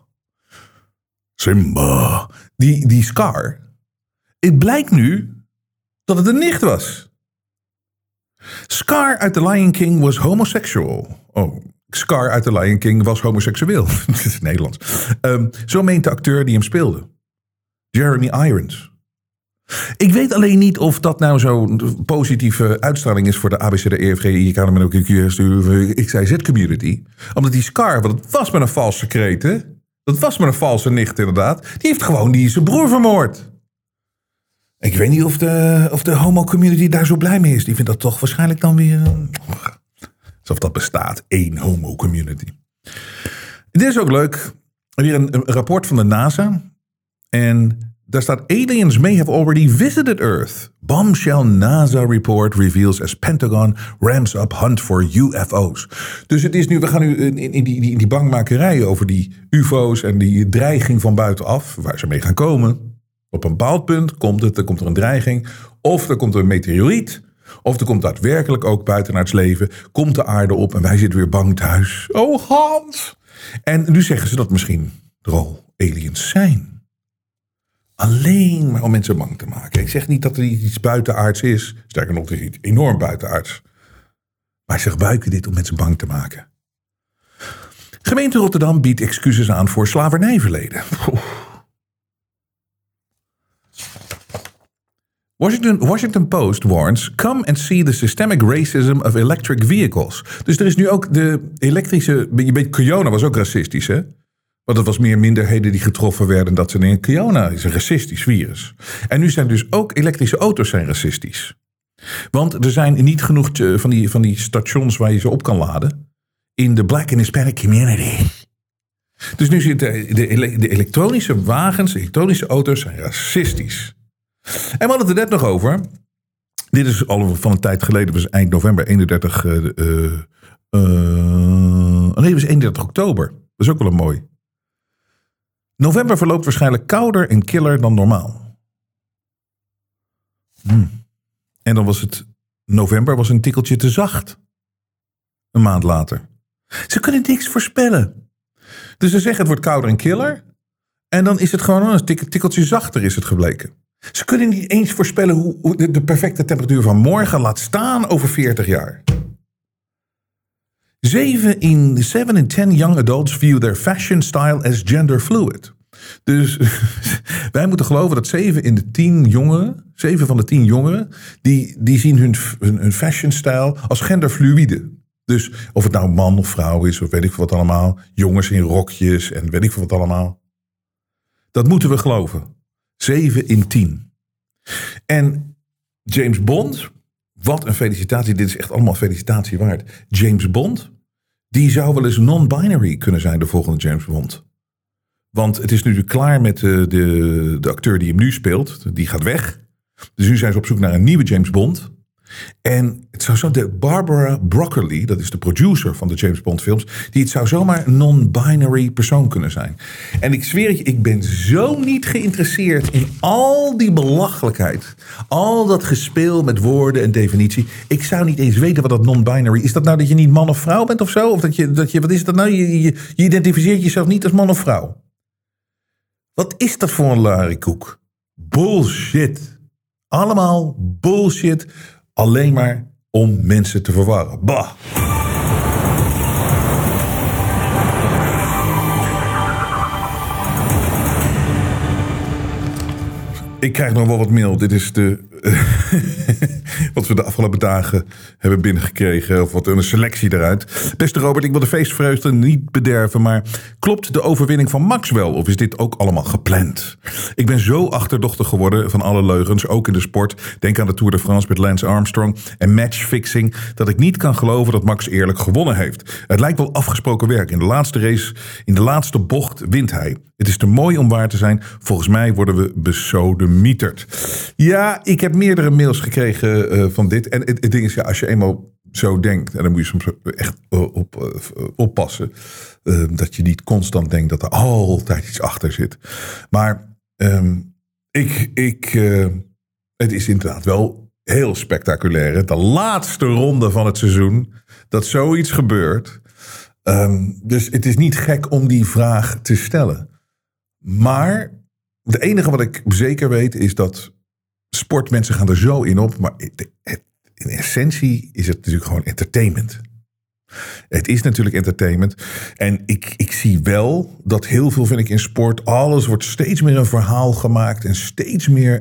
Simba, die Scar. Het blijkt nu dat het een nicht was. Scar uit The Lion King was homosexual. Oh, Scar uit The Lion King was homoseksueel. Dit is Nederlands. Zo meent de acteur die hem speelde. Jeremy Irons. Ik weet alleen niet of dat nou zo'n positieve uitstraling is voor de ABCDEFG, XYZ-community. Omdat die Scar, want het was met een valse secreet, hè? Dat was met een valse nicht inderdaad. Die heeft gewoon zijn broer vermoord. Ik weet niet of de homo-community daar zo blij mee is. Die vindt dat toch waarschijnlijk dan weer... alsof dat bestaat, één homo-community. Dit is ook leuk. Weer een rapport van de NASA. En... daar staat, aliens may have already visited Earth. Bombshell NASA report reveals as Pentagon ramps up hunt for UFO's. Dus het is nu, we gaan nu in die bangmakerij over die UFO's en die dreiging van buitenaf, waar ze mee gaan komen. Op een bepaald punt komt er een dreiging. Of er komt een meteoriet. Of er komt daadwerkelijk ook buitenaards leven. Komt de aarde op en wij zitten weer bang thuis. Oh Hans! En nu zeggen ze dat misschien er al aliens zijn. Alleen maar om mensen bang te maken. Ik zeg niet dat er iets buitenaards is. Sterker nog, er is iets enorm buitenaards. Maar ze gebruiken dit om mensen bang te maken. Gemeente Rotterdam biedt excuses aan voor slavernijverleden. Washington Post warns, come and see the systemic racism of electric vehicles. Dus er is nu ook de elektrische... Je weet, corona was ook racistisch, hè? Want het was meer minderheden die getroffen werden. Dat ze denken, corona is een racistisch virus. En nu zijn dus ook elektrische auto's zijn racistisch. Want er zijn niet genoeg van die stations waar je ze op kan laden. In de Black and Hispanic community. Dus nu zitten de elektronische wagens, de elektronische auto's zijn racistisch. En we hadden het er net nog over. Dit is al van een tijd geleden, was eind november, 31 oktober. Dat is ook wel een mooi. November verloopt waarschijnlijk kouder en killer dan normaal. En dan was het... November was een tikkeltje te zacht. Een maand later. Ze kunnen niks voorspellen. Dus ze zeggen het wordt kouder en killer. En dan is het gewoon een tikkeltje zachter is het gebleken. Ze kunnen niet eens voorspellen hoe de perfecte temperatuur van morgen laat staan over 40 jaar. 7 in 10 young adults view their fashion style as gender fluid. Dus wij moeten geloven dat 7 van de 10 jongeren... die zien hun fashion style als genderfluïde. Dus of het nou man of vrouw is, of weet ik veel wat allemaal. Jongens in rokjes en weet ik veel wat allemaal. Dat moeten we geloven. 7 in 10. En James Bond, wat een felicitatie. Dit is echt allemaal felicitatie waard. James Bond, die zou wel eens non-binary kunnen zijn, de volgende James Bond. Want het is nu klaar met de acteur die hem nu speelt. Die gaat weg. Dus nu zijn ze op zoek naar een nieuwe James Bond. En het zou zo de Barbara Broccoli, dat is de producer van de James Bond films, het zou zomaar een non-binary persoon kunnen zijn. En ik zweer het je, ik ben zo niet geïnteresseerd in al die belachelijkheid. Al dat gespeel met woorden en definitie. Ik zou niet eens weten wat dat non-binary is. Is dat nou dat je niet man of vrouw bent of zo? Of dat je wat is dat nou? Je identificeert jezelf niet als man of vrouw. Wat is dat voor een larikoek? Bullshit. Allemaal bullshit. Alleen maar om mensen te verwarren. Bah. Ik krijg nog wel wat mail. Dit is wat we de afgelopen dagen hebben binnengekregen. Of wat een selectie eruit. Beste Robert, ik wil de feestvreugde niet bederven. Maar klopt de overwinning van Max wel? Of is dit ook allemaal gepland? Ik ben zo achterdochtig geworden van alle leugens. Ook in de sport. Denk aan de Tour de France met Lance Armstrong. En matchfixing. Dat ik niet kan geloven dat Max eerlijk gewonnen heeft. Het lijkt wel afgesproken werk. In de laatste race, in de laatste bocht wint hij. Het is te mooi om waar te zijn. Volgens mij worden we besodemieterd. Ja, ik heb meerdere mails gekregen van dit. En het ding is, ja, als je eenmaal zo denkt, en dan moet je soms echt oppassen. Dat je niet constant denkt dat er altijd iets achter zit. Maar het is inderdaad wel heel spectaculair. Hè? De laatste ronde van het seizoen, dat zoiets gebeurt. Dus het is niet gek om die vraag te stellen. Maar het enige wat ik zeker weet is dat sportmensen gaan er zo in op. Maar in essentie is het natuurlijk gewoon entertainment. Het is natuurlijk entertainment. En ik zie wel dat heel veel, vind ik, in sport, alles wordt steeds meer een verhaal gemaakt. En steeds meer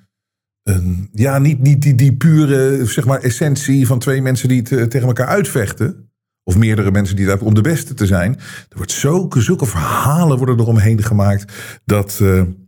niet die pure, zeg maar, essentie van twee mensen die het tegen elkaar uitvechten. Of meerdere mensen die het om de beste te zijn. Er wordt zulke verhalen worden eromheen gemaakt. Dat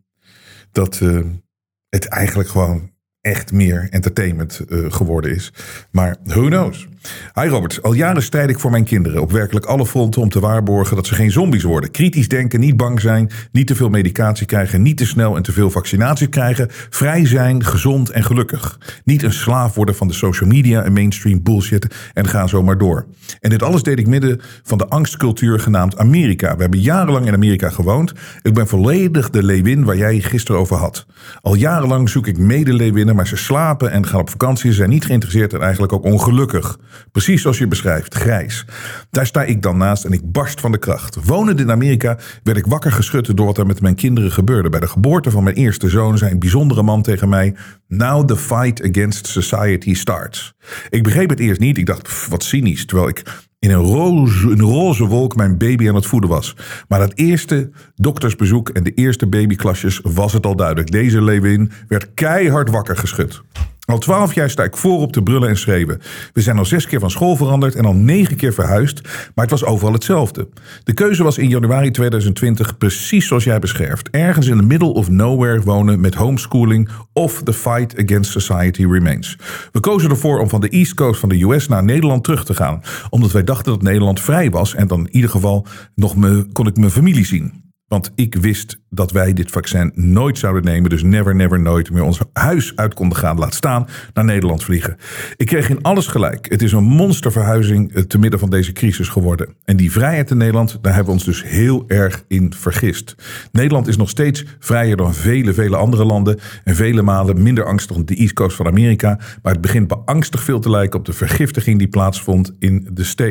het eigenlijk gewoon echt meer entertainment geworden is. Maar who knows? Hi Robert, al jaren strijd ik voor mijn kinderen op werkelijk alle fronten om te waarborgen dat ze geen zombies worden. Kritisch denken, niet bang zijn, niet te veel medicatie krijgen, niet te snel en te veel vaccinaties krijgen, vrij zijn, gezond en gelukkig. Niet een slaaf worden van de social media en mainstream bullshit en ga zo maar door. En dit alles deed ik midden van de angstcultuur genaamd Amerika. We hebben jarenlang in Amerika gewoond. Ik ben volledig de leeuwin waar jij gisteren over had. Al jarenlang zoek ik medeleeuwinnen, maar ze slapen en gaan op vakantie, zijn niet geïnteresseerd en eigenlijk ook ongelukkig. Precies zoals je beschrijft, grijs. Daar sta ik dan naast en ik barst van de kracht. Wonend in Amerika werd ik wakker geschud door wat er met mijn kinderen gebeurde. Bij de geboorte van mijn eerste zoon zei een bijzondere man tegen mij: "Now the fight against society starts." Ik begreep het eerst niet. Ik dacht, wat cynisch. Terwijl ik in een roze wolk mijn baby aan het voeden was. Maar dat eerste doktersbezoek en de eerste babyklasjes was het al duidelijk. Deze leeuwin werd keihard wakker geschud. Al 12 jaar sta ik voorop te brullen en schreeuwen. We zijn al 6 keer van school veranderd en al 9 keer verhuisd, maar het was overal hetzelfde. De keuze was in januari 2020 precies zoals jij beschrijft. Ergens in the middle of nowhere wonen met homeschooling of the fight against society remains. We kozen ervoor om van de East Coast van de US naar Nederland terug te gaan. Omdat wij dachten dat Nederland vrij was en dan in ieder geval kon ik mijn familie zien. Want ik wist dat wij dit vaccin nooit zouden nemen. Dus never nooit meer ons huis uit konden gaan. Laat staan naar Nederland vliegen. Ik kreeg in alles gelijk. Het is een monsterverhuizing te midden van deze crisis geworden. En die vrijheid in Nederland, daar hebben we ons dus heel erg in vergist. Nederland is nog steeds vrijer dan vele andere landen. En vele malen minder angstig dan de East Coast van Amerika. Maar het begint beangstig veel te lijken op de vergiftiging die plaatsvond in de States.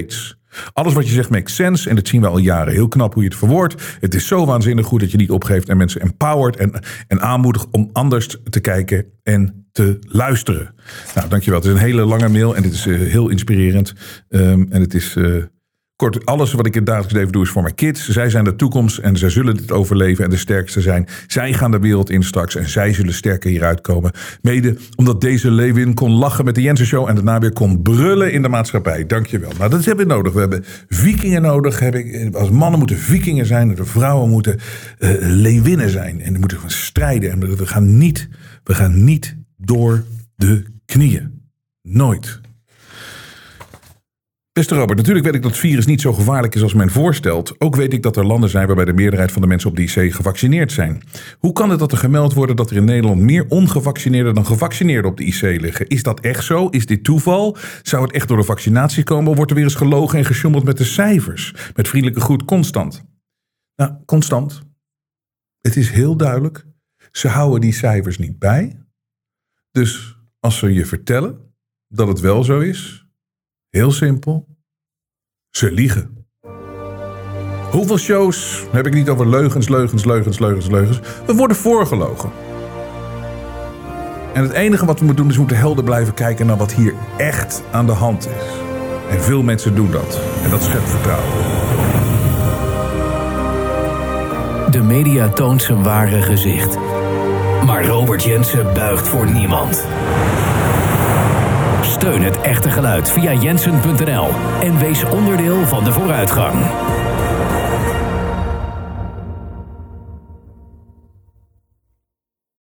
Alles wat je zegt makes sense en dat zien we al jaren. Heel knap hoe je het verwoordt. Het is zo waanzinnig goed dat je niet opgeeft en mensen empowert en aanmoedigt om anders te kijken en te luisteren. Nou, dankjewel. Het is een hele lange mail en dit is heel inspirerend. En het is... Kort, alles wat ik in het dagelijks leven doe is voor mijn kids. Zij zijn de toekomst en zij zullen dit overleven en de sterkste zijn. Zij gaan de wereld in straks en zij zullen sterker hieruit komen. Mede omdat deze Lewin kon lachen met de Jensen Show en daarna weer kon brullen in de maatschappij. Dankjewel. Nou, dat hebben we nodig. We hebben vikingen nodig. Als mannen moeten vikingen zijn. De vrouwen moeten leeuwinnen zijn. En die moeten strijden. En we gaan niet door de knieën. Nooit. Beste Robert, natuurlijk weet ik dat het virus niet zo gevaarlijk is als men voorstelt. Ook weet ik dat er landen zijn waarbij de meerderheid van de mensen op de IC gevaccineerd zijn. Hoe kan het dat er gemeld wordt dat er in Nederland meer ongevaccineerden dan gevaccineerden op de IC liggen? Is dat echt zo? Is dit toeval? Zou het echt door de vaccinatie komen? Of wordt er weer eens gelogen en gesjoemeld met de cijfers? Met vriendelijke groet, Constant. Nou, Constant, het is heel duidelijk. Ze houden die cijfers niet bij. Dus als ze je vertellen dat het wel zo is... Heel simpel. Ze liegen. Hoeveel shows heb ik niet over leugens. We worden voorgelogen. En het enige wat we moeten doen is moeten helder blijven kijken naar wat hier echt aan de hand is. En veel mensen doen dat. En dat schept vertrouwen. De media toont zijn ware gezicht. Maar Robert Jensen buigt voor niemand. Steun het echte geluid via jensen.nl en wees onderdeel van de vooruitgang.